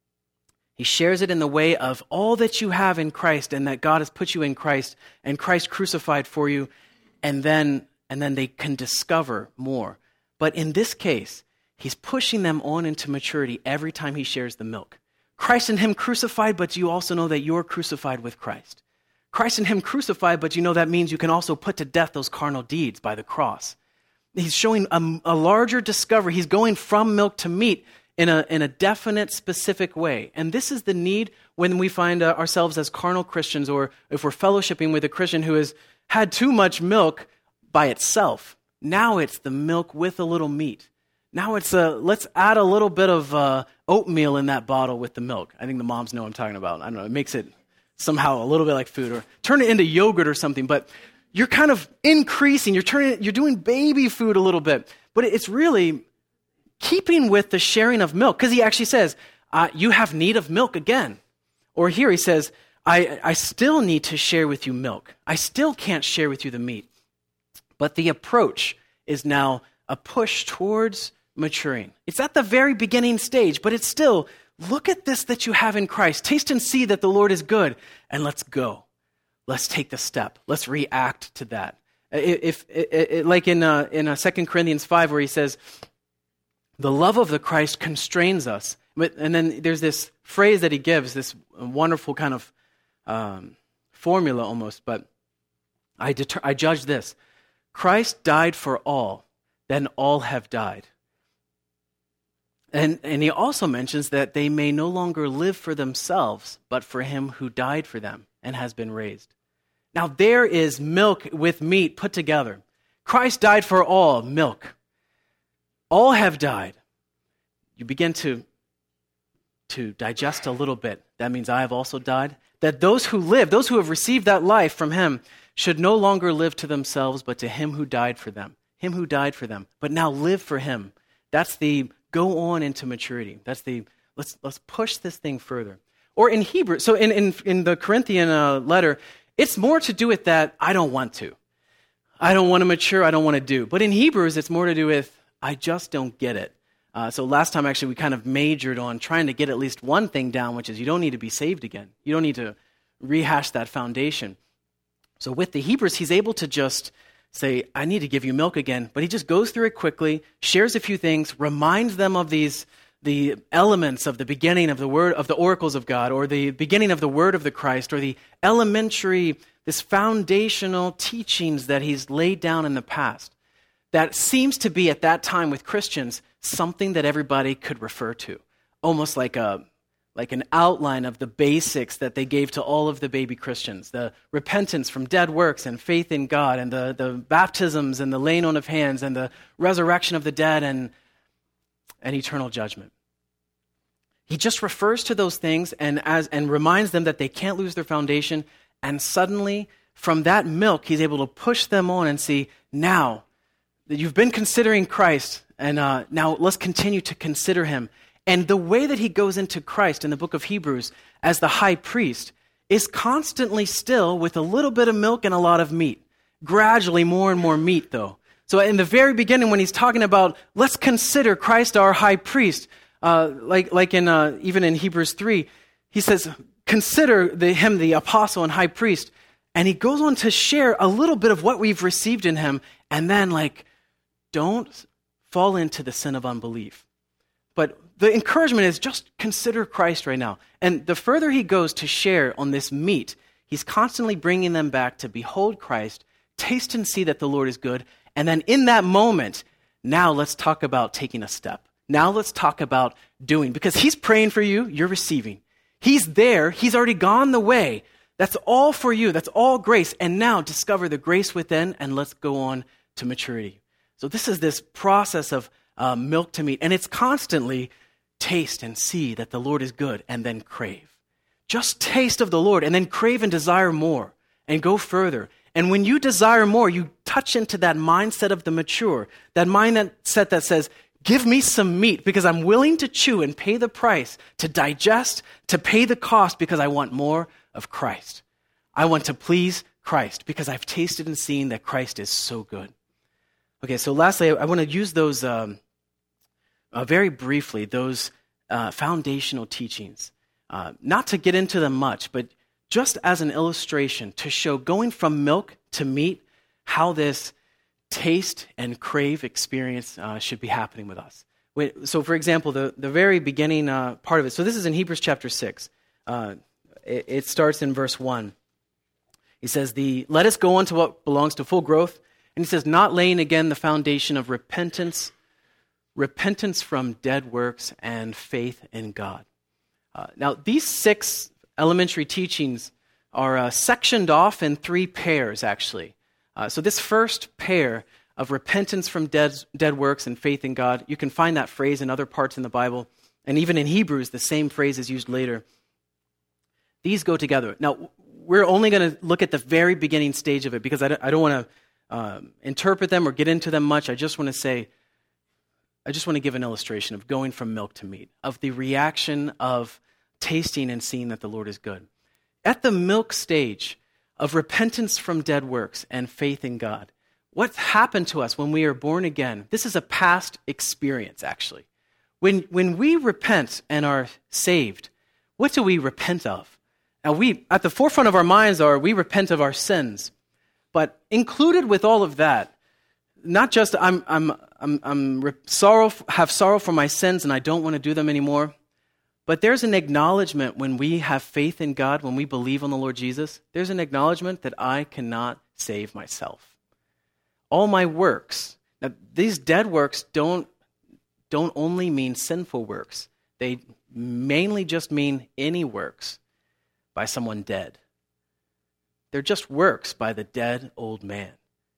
he shares it in the way of all that you have in Christ and that God has put you in Christ and Christ crucified for you, and then and then they can discover more. But in this case, he's pushing them on into maturity every time he shares the milk. Christ and him crucified, but you also know that you're crucified with Christ. Christ and him crucified, but you know that means you can also put to death those carnal deeds by the cross. He's showing a, a larger discovery. He's going from milk to meat in a, in a definite, specific way. And this is the need when we find uh, ourselves as carnal Christians, or if we're fellowshipping with a Christian who has had too much milk by itself. Now it's the milk with a little meat. Now it's a, let's add a little bit of uh, oatmeal in that bottle with the milk. I think the moms know what I'm talking about. I don't know, it makes it somehow a little bit like food, or turn it into yogurt or something. But you're kind of increasing, you're turning, you're doing baby food a little bit. But it's really keeping with the sharing of milk, because he actually says, uh, you have need of milk again. Or here he says, I, I still need to share with you milk. I still can't share with you the meat. But the approach is now a push towards maturing. It's at the very beginning stage, but it's still, look at this that you have in Christ. Taste and see that the Lord is good, and let's go. Let's take the step. Let's react to that. If, if, if like in uh, in uh, Second Corinthians five, where he says, the love of the Christ constrains us. But, and then there's this phrase that he gives, this wonderful kind of um, formula almost, but I, deter- I judge this. Christ died for all, then all have died. And, and he also mentions that they may no longer live for themselves, but for him who died for them and has been raised. Now there is milk with meat put together. Christ died for all, milk. All have died. You begin to, to digest a little bit. That means I have also died. That those who live, those who have received that life from him, should no longer live to themselves, but to him who died for them. Him who died for them. But now live for him. That's the go on into maturity. That's the, let's let's push this thing further. Or in Hebrew, so in, in, in the Corinthian uh, letter, it's more to do with that I don't want to. I don't want to mature, I don't want to do. But in Hebrews, it's more to do with I just don't get it. Uh, so last time, actually, we kind of majored on trying to get at least one thing down, which is you don't need to be saved again. You don't need to rehash that foundation. So with the Hebrews, he's able to just say, I need to give you milk again. But he just goes through it quickly, shares a few things, reminds them of these the elements of the beginning of the word of the oracles of God, or the beginning of the word of the Christ, or the elementary, this foundational teachings that he's laid down in the past. That seems to be, at that time with Christians, something that everybody could refer to. Almost like a like an outline of the basics that they gave to all of the baby Christians. The repentance from dead works and faith in God, and the, the baptisms and the laying on of hands, and the resurrection of the dead, and, and eternal judgment. He just refers to those things and as and reminds them that they can't lose their foundation, and suddenly, from that milk, he's able to push them on and see, now, that you've been considering Christ, and uh, now let's continue to consider him. And the way that he goes into Christ in the book of Hebrews as the high priest is constantly still with a little bit of milk and a lot of meat. Gradually more and more meat, though. So in the very beginning, when he's talking about, let's consider Christ our high priest, uh, like like in uh, even in Hebrews three, he says, consider the, him the apostle and high priest. And he goes on to share a little bit of what we've received in him, and then like, don't fall into the sin of unbelief. But the encouragement is just consider Christ right now. And the further he goes to share on this meat, he's constantly bringing them back to behold Christ, taste and see that the Lord is good. And then in that moment, now let's talk about taking a step. Now let's talk about doing. Because he's praying for you, you're receiving. He's there, he's already gone the way. That's all for you, that's all grace. And now discover the grace within, and let's go on to maturity. So this is this process of uh, milk to meat, and it's constantly taste and see that the Lord is good, and then crave. Just taste of the Lord, and then crave and desire more, and go further. And when you desire more, you touch into that mindset of the mature, that mindset that says, give me some meat, because I'm willing to chew and pay the price, to digest, to pay the cost, because I want more of Christ. I want to please Christ, because I've tasted and seen that Christ is so good. Okay, so lastly, I want to use those, um, uh, very briefly, those uh, foundational teachings. Uh, not to get into them much, but just as an illustration to show going from milk to meat, how this taste and crave experience uh, should be happening with us. Wait, so for example, the, the very beginning uh, part of it, so this is in Hebrews chapter six. Uh, it, it starts in verse one. He says, "The let us go on to what belongs to full growth." And he says, "Not laying again the foundation of repentance, repentance from dead works and faith in God." Uh, now, these six elementary teachings are uh, sectioned off in three pairs, actually. Uh, so this first pair of repentance from dead, dead works and faith in God, you can find that phrase in other parts in the Bible, and even in Hebrews, the same phrase is used later. These go together. Now, we're only going to look at the very beginning stage of it because I don't, I don't want to um, interpret them or get into them much. I just want to say, I just want to give an illustration of going from milk to meat, of the reaction of tasting and seeing that the Lord is good. At the milk stage of repentance from dead works and faith in God, what's happened to us when we are born again? This is a past experience, actually. When, when we repent and are saved, what do we repent of? Now, we, at the forefront of our minds are, we repent of our sins. But included with all of that, not just I'm, I'm, I'm, I'm re- sorrow, have sorrow for my sins and I don't want to do them anymore, but there's an acknowledgement when we have faith in God, when we believe on the Lord Jesus, there's an acknowledgement that I cannot save myself. All my works, now these dead works don't, don't only mean sinful works. They mainly just mean any works by someone dead. They're just works by the dead old man.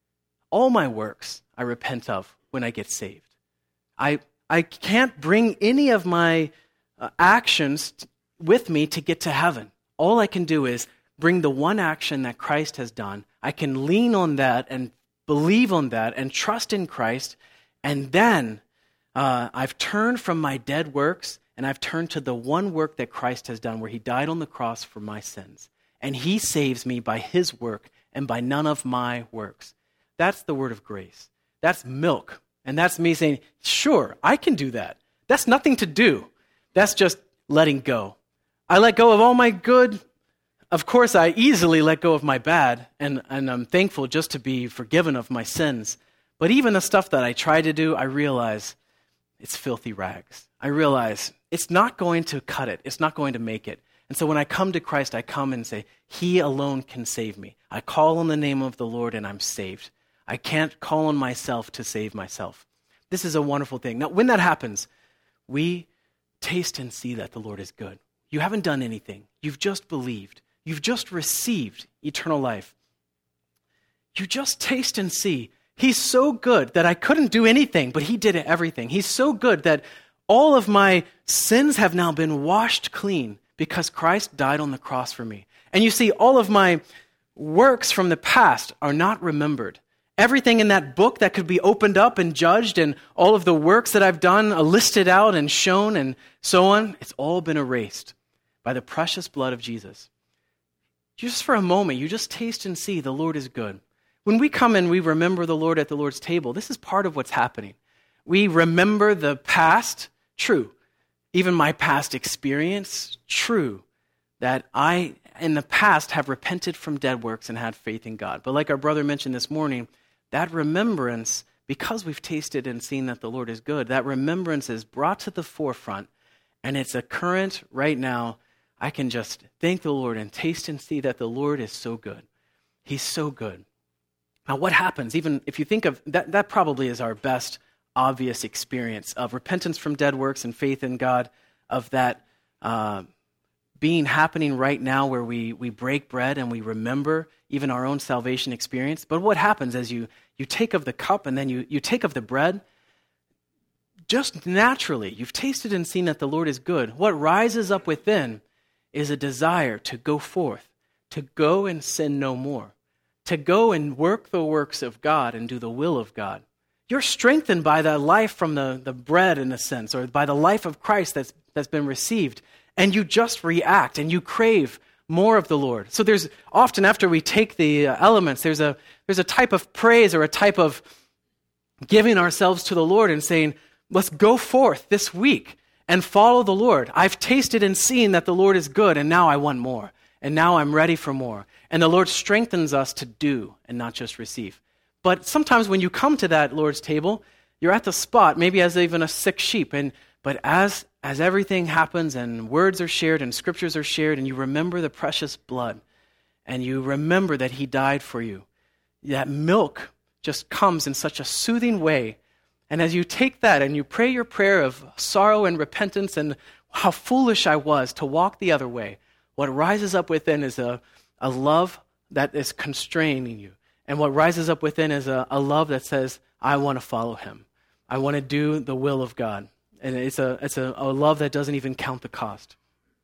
All my works I repent of when I get saved. I, I can't bring any of my uh, actions t- with me to get to heaven. All I can do is bring the one action that Christ has done. I can lean on that and believe on that and trust in Christ. And then uh, I've turned from my dead works and I've turned to the one work that Christ has done where he died on the cross for my sins. And he saves me by his work and by none of my works. That's the word of grace. That's milk. And that's me saying, sure, I can do that. That's nothing to do. That's just letting go. I let go of all my good. Of course, I easily let go of my bad, and, and I'm thankful just to be forgiven of my sins. But even the stuff that I try to do, I realize it's filthy rags. I realize it's not going to cut it. It's not going to make it. And so when I come to Christ, I come and say, he alone can save me. I call on the name of the Lord and I'm saved. I can't call on myself to save myself. This is a wonderful thing. Now, when that happens, we taste and see that the Lord is good. You haven't done anything. You've just believed. You've just received eternal life. You just taste and see. He's so good that I couldn't do anything, but he did everything. He's so good that all of my sins have now been washed clean because Christ died on the cross for me. And you see, all of my works from the past are not remembered. Everything in that book that could be opened up and judged, and all of the works that I've done uh, listed out and shown and so on, it's all been erased by the precious blood of Jesus. Just for a moment, you just taste and see the Lord is good. When we come and we remember the Lord at the Lord's table, this is part of what's happening. We remember the past, true. Even my past experience, true. That I, in the past, have repented from dead works and had faith in God. But like our brother mentioned this morning, that remembrance, because we've tasted and seen that the Lord is good, that remembrance is brought to the forefront, and it's a current right now. I can just thank the Lord and taste and see that the Lord is so good. He's so good. Now, what happens, even if you think of, that, that probably is our best obvious experience of repentance from dead works and faith in God, of that uh, being happening right now where we, we break bread and we remember even our own salvation experience. But what happens as you, you take of the cup and then you, you take of the bread, just naturally, you've tasted and seen that the Lord is good. What rises up within is a desire to go forth, to go and sin no more, to go and work the works of God and do the will of God. You're strengthened by the life from the, the bread, in a sense, or by the life of Christ that's, that's been received, and you just react and you crave more of the Lord. So there's often, after we take the uh, elements, there's a there's a type of praise or a type of giving ourselves to the Lord and saying, let's go forth this week and follow the Lord. I've tasted and seen that the Lord is good, and now I want more, and now I'm ready for more. And the Lord strengthens us to do and not just receive. But sometimes when you come to that Lord's table, you're at the spot, maybe as even a sick sheep, and but as as everything happens and words are shared and scriptures are shared and you remember the precious blood and you remember that he died for you, that milk just comes in such a soothing way. And as you take that and you pray your prayer of sorrow and repentance and how foolish I was to walk the other way, what rises up within is a, a love that is constraining you. And what rises up within is a, a love that says, I want to follow him. I want to do the will of God. And it's a it's a, a love that doesn't even count the cost.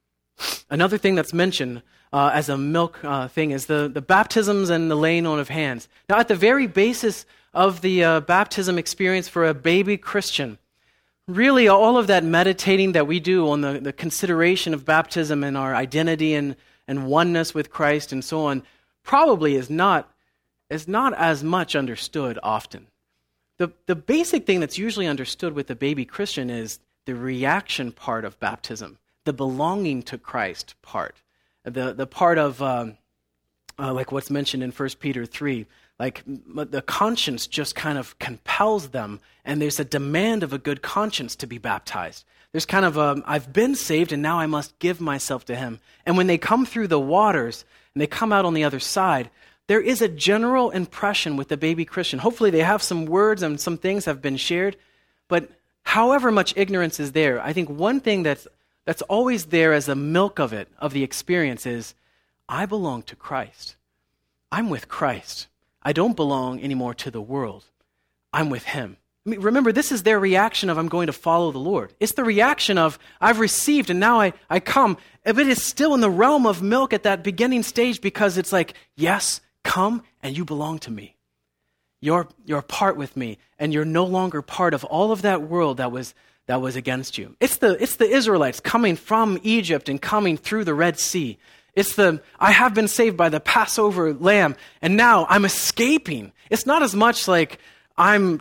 Another thing that's mentioned uh, as a milk uh, thing is the, the baptisms and the laying on of hands. Now, at the very basis of the uh, baptism experience for a baby Christian, really all of that meditating that we do on the, the consideration of baptism and our identity and, and oneness with Christ and so on, probably is not, is not as much understood often. The, the basic thing that's usually understood with the baby Christian is the reaction part of baptism, the belonging to Christ part, the, the part of, um, uh, like what's mentioned in First Peter three, like the conscience just kind of compels them, and there's a demand of a good conscience to be baptized. There's kind of a, I've been saved and now I must give myself to him. And when they come through the waters and they come out on the other side, there is a general impression with the baby Christian. Hopefully they have some words and some things have been shared, but however much ignorance is there, I think one thing that's that's always there as the milk of it, of the experience, is I belong to Christ. I'm with Christ. I don't belong anymore to the world. I'm with him. I mean, remember, this is their reaction of I'm going to follow the Lord. It's the reaction of I've received and now I, I come. But it is still in the realm of milk at that beginning stage because it's like, yes, come and you belong to me. You're, you're a part with me and you're no longer part of all of that world that was that was against you. It's the, it's the Israelites coming from Egypt and coming through the Red Sea. It's the, I have been saved by the Passover lamb, and now I'm escaping. It's not as much like I'm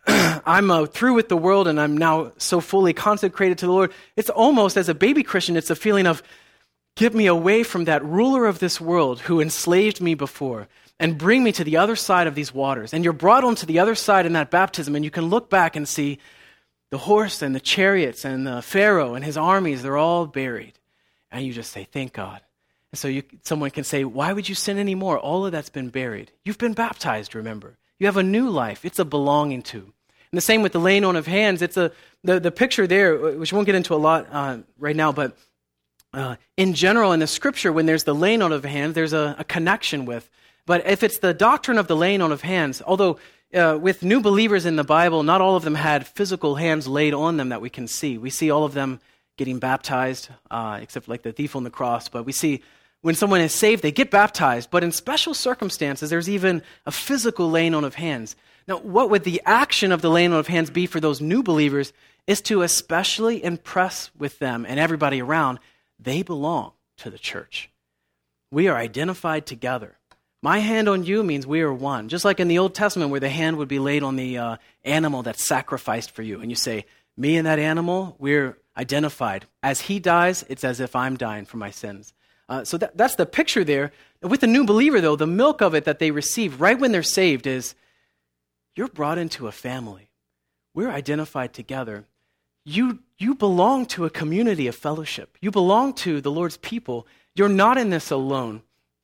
I'm uh, through with the world and I'm now so fully consecrated to the Lord. It's almost, as a baby Christian, it's a feeling of, get me away from that ruler of this world who enslaved me before and bring me to the other side of these waters. And you're brought onto the other side in that baptism, and you can look back and see the horse and the chariots and the Pharaoh and his armies, they're all buried. And you just say, thank God. And so you, someone can say, why would you sin anymore? All of that's been buried. You've been baptized, remember. You have a new life. It's a belonging to. And the same with the laying on of hands. It's a the, the picture there, which we won't get into a lot uh, right now, but uh, in general, in the scripture, when there's the laying on of hands, there's a, a connection with. But if it's the doctrine of the laying on of hands, although uh, with new believers in the Bible, not all of them had physical hands laid on them that we can see. We see all of them getting baptized, uh, except for like the thief on the cross. But we see when someone is saved, they get baptized. But in special circumstances, there's even a physical laying on of hands. Now, what would the action of the laying on of hands be for those new believers is to especially impress with them and everybody around, they belong to the church. We are identified together. My hand on you means we are one. Just like in the Old Testament where the hand would be laid on the uh, animal that's sacrificed for you. And you say, me and that animal, we're identified. As he dies, it's as if I'm dying for my sins. Uh, so that, that's the picture there. With the new believer, though, the milk of it that they receive right when they're saved is, you're brought into a family. We're identified together. You, you belong to a community of fellowship. You belong to the Lord's people. You're not in this alone.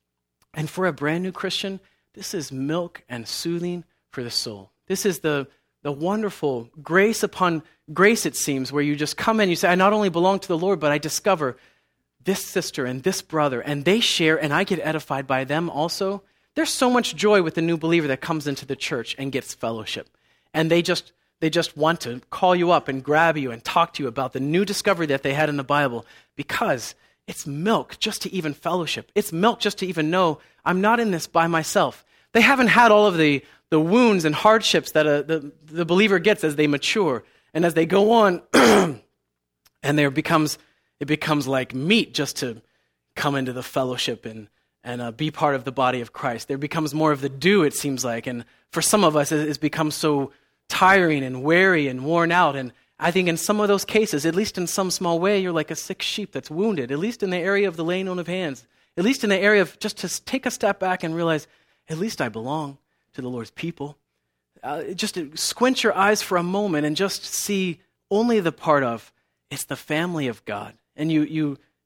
And for a brand new Christian, this is milk and soothing for the soul. This is the, the wonderful grace upon grace, it seems, where you just come in, you say, I not only belong to the Lord, but I discover this sister and this brother, and they share, and I get edified by them also. There's so much joy with the new believer that comes into the church and gets fellowship. And they just they just want to call you up and grab you and talk to you about the new discovery that they had in the Bible, because it's milk just to even fellowship. It's milk just to even know I'm not in this by myself. They haven't had all of the, the wounds and hardships that a, the, the believer gets as they mature. And as they go on, and there becomes it becomes like meat just to come into the fellowship and and uh, be part of the body of Christ. There becomes more of the do, it seems like. And for some of us, it's become so tiring and weary and worn out. And I think in some of those cases, at least in some small way, you're like a sick sheep that's wounded, at least in the area of the laying on of hands, at least in the area of just to take a step back and realize, at least I belong to the Lord's people. Uh, just to squint your eyes for a moment and just see only the part of, it's the family of God. And you you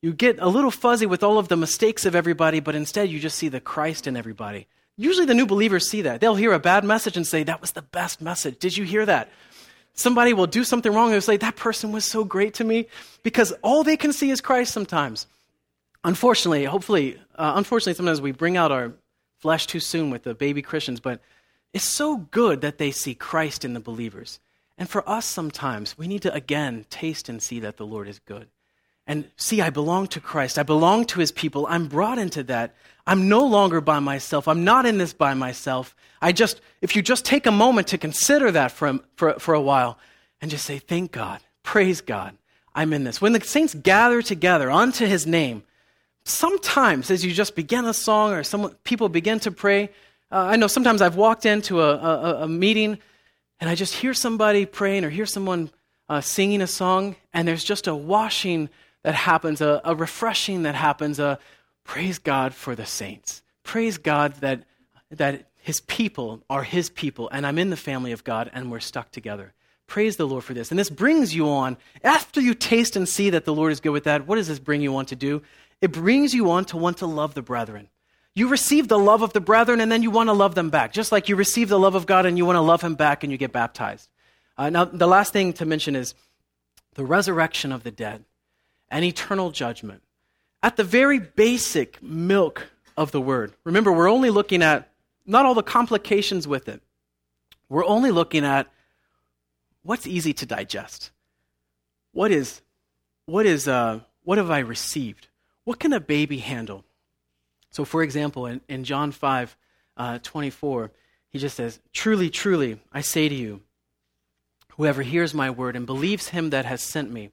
You get a little fuzzy with all of the mistakes of everybody, but instead you just see the Christ in everybody. Usually the new believers see that. They'll hear a bad message and say, that was the best message. Did you hear that? Somebody will do something wrong and they'll say, that person was so great to me, because all they can see is Christ sometimes. Unfortunately, hopefully, uh, unfortunately, sometimes we bring out our flesh too soon with the baby Christians, but it's so good that they see Christ in the believers. And for us sometimes, we need to, again, taste and see that the Lord is good. And see, I belong to Christ. I belong to his people. I'm brought into that. I'm no longer by myself. I'm not in this by myself. I just, if you just take a moment to consider that for, for, for a while and just say, thank God, praise God, I'm in this. When the saints gather together unto his name, sometimes as you just begin a song or some people begin to pray, uh, I know sometimes I've walked into a, a, a meeting and I just hear somebody praying or hear someone uh, singing a song, and there's just a washing that happens, a, a refreshing that happens, a praise God for the saints. Praise God that that his people are his people, and I'm in the family of God, and we're stuck together. Praise the Lord for this. And this brings you on, after you taste and see that the Lord is good with that, what does this bring you on to do? It brings you on to want to love the brethren. You receive the love of the brethren, and then you want to love them back, just like you receive the love of God, and you want to love him back, and you get baptized. Uh, now, the last thing to mention is the resurrection of the dead and eternal judgment. At the very basic milk of the word. Remember, we're only looking at not all the complications with it. We're only looking at what's easy to digest. What is, what is, uh, what have I received? What can a baby handle? So, for example, in, in John five, uh, twenty-four, he just says, truly, truly, I say to you, whoever hears my word and believes him that has sent me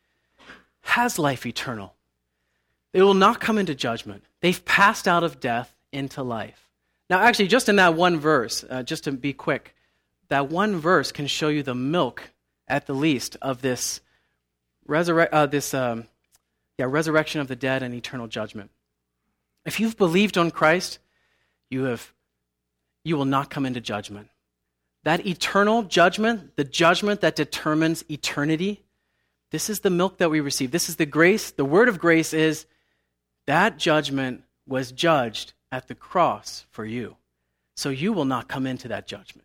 has life eternal. They will not come into judgment. They've passed out of death into life. Now, actually, just in that one verse, uh, just to be quick, that one verse can show you the milk, at the least, of this, resurre- uh, this um, yeah, resurrection of the dead and eternal judgment. If you've believed on Christ, you have, you will not come into judgment. That eternal judgment, the judgment that determines eternity, this is the milk that we receive. This is the grace. The word of grace is that judgment was judged at the cross for you. So you will not come into that judgment.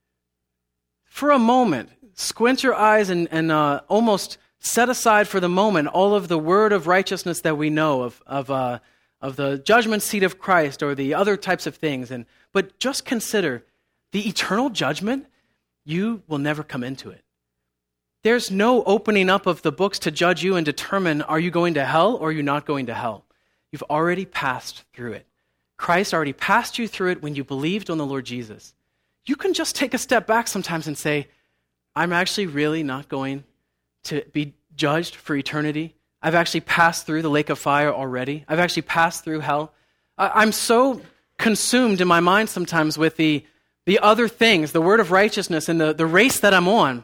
For a moment, squint your eyes and, and uh, almost set aside for the moment all of the word of righteousness that we know of, of, uh, of the judgment seat of Christ or the other types of things. And but just consider the eternal judgment, you will never come into it. There's no opening up of the books to judge you and determine, are you going to hell or are you not going to hell? You've already passed through it. Christ already passed you through it when you believed on the Lord Jesus. You can just take a step back sometimes and say, I'm actually really not going to be judged for eternity. I've actually passed through the lake of fire already. I've actually passed through hell. I'm so consumed in my mind sometimes with the, the other things, the word of righteousness and the, the race that I'm on,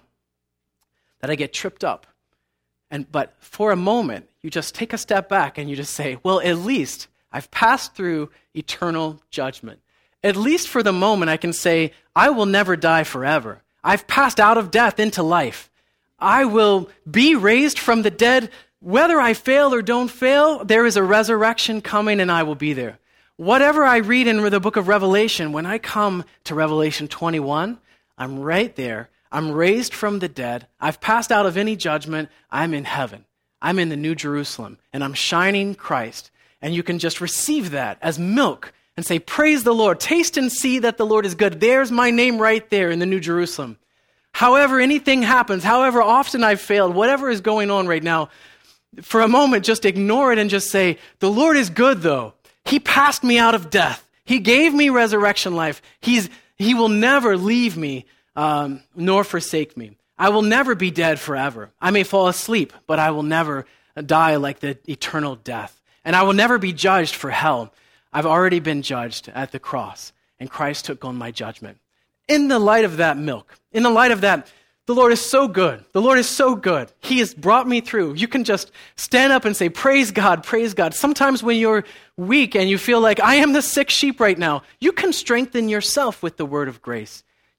that I get tripped up. And but for a moment, you just take a step back and you just say, well, at least I've passed through eternal judgment. At least for the moment, I can say, I will never die forever. I've passed out of death into life. I will be raised from the dead. Whether I fail or don't fail, there is a resurrection coming and I will be there. Whatever I read in the book of Revelation, when I come to Revelation twenty-one, I'm right there. I'm raised from the dead. I've passed out of any judgment. I'm in heaven. I'm in the New Jerusalem, and I'm shining Christ. And you can just receive that as milk and say, praise the Lord. Taste and see that the Lord is good. There's my name right there in the New Jerusalem. However anything happens, however often I've failed, whatever is going on right now, for a moment, just ignore it and just say, the Lord is good, though. He passed me out of death. He gave me resurrection life. He's, he will never leave me um, nor forsake me. I will never be dead forever. I may fall asleep, but I will never die like the eternal death. And I will never be judged for hell. I've already been judged at the cross, and Christ took on my judgment. In the light of that milk, in the light of that, the Lord is so good. The Lord is so good. He has brought me through. You can just stand up and say, praise God, praise God. Sometimes when you're weak and you feel like, I am the sick sheep right now, you can strengthen yourself with the word of grace.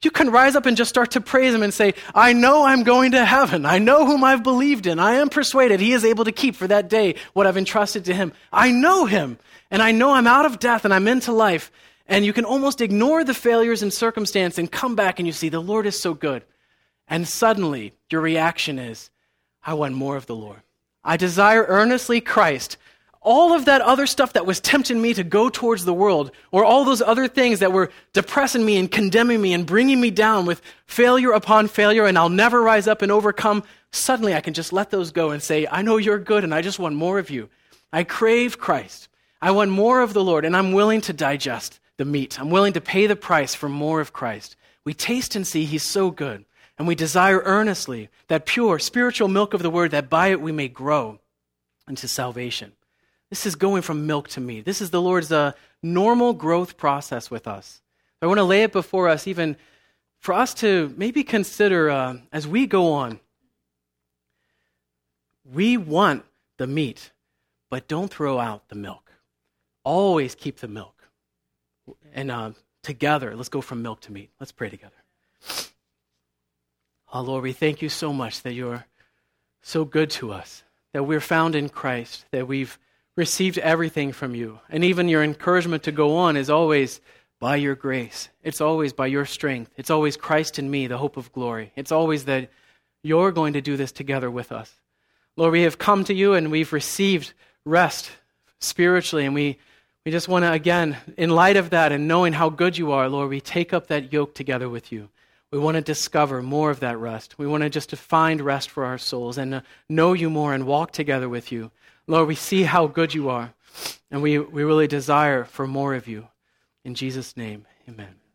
You can rise up and just start to praise him and say, I know I'm going to heaven. I know whom I've believed in. I am persuaded he is able to keep for that day what I've entrusted to him. I know him, and I know I'm out of death and I'm into life. And you can almost ignore the failures and circumstance and come back and you see the Lord is so good. And suddenly your reaction is, I want more of the Lord. I desire earnestly Christ. All of that other stuff that was tempting me to go towards the world, or all those other things that were depressing me and condemning me and bringing me down with failure upon failure, and I'll never rise up and overcome, suddenly I can just let those go and say, I know you're good and I just want more of you. I crave Christ. I want more of the Lord, and I'm willing to digest the meat. I'm willing to pay the price for more of Christ. We taste and see he's so good, and we desire earnestly that pure spiritual milk of the word, that by it we may grow into salvation. This is going from milk to meat. This is the Lord's uh, normal growth process with us. I want to lay it before us, even for us to maybe consider uh, as we go on. We want the meat, but don't throw out the milk. Always keep the milk. And uh, together, let's go from milk to meat. Let's pray together. Oh, Lord, we thank you so much that you're so good to us, that we're found in Christ, that we've received everything from you. And even your encouragement to go on is always by your grace. It's always by your strength. It's always Christ in me, the hope of glory. It's always that you're going to do this together with us. Lord, we have come to you and we've received rest spiritually, and we, we just want to, again, in light of that and knowing how good you are, Lord, we take up that yoke together with you. We want to discover more of that rest. We want to just to find rest for our souls and know you more and walk together with you. Lord, we see how good you are, and we, we really desire for more of you. In Jesus' name, amen.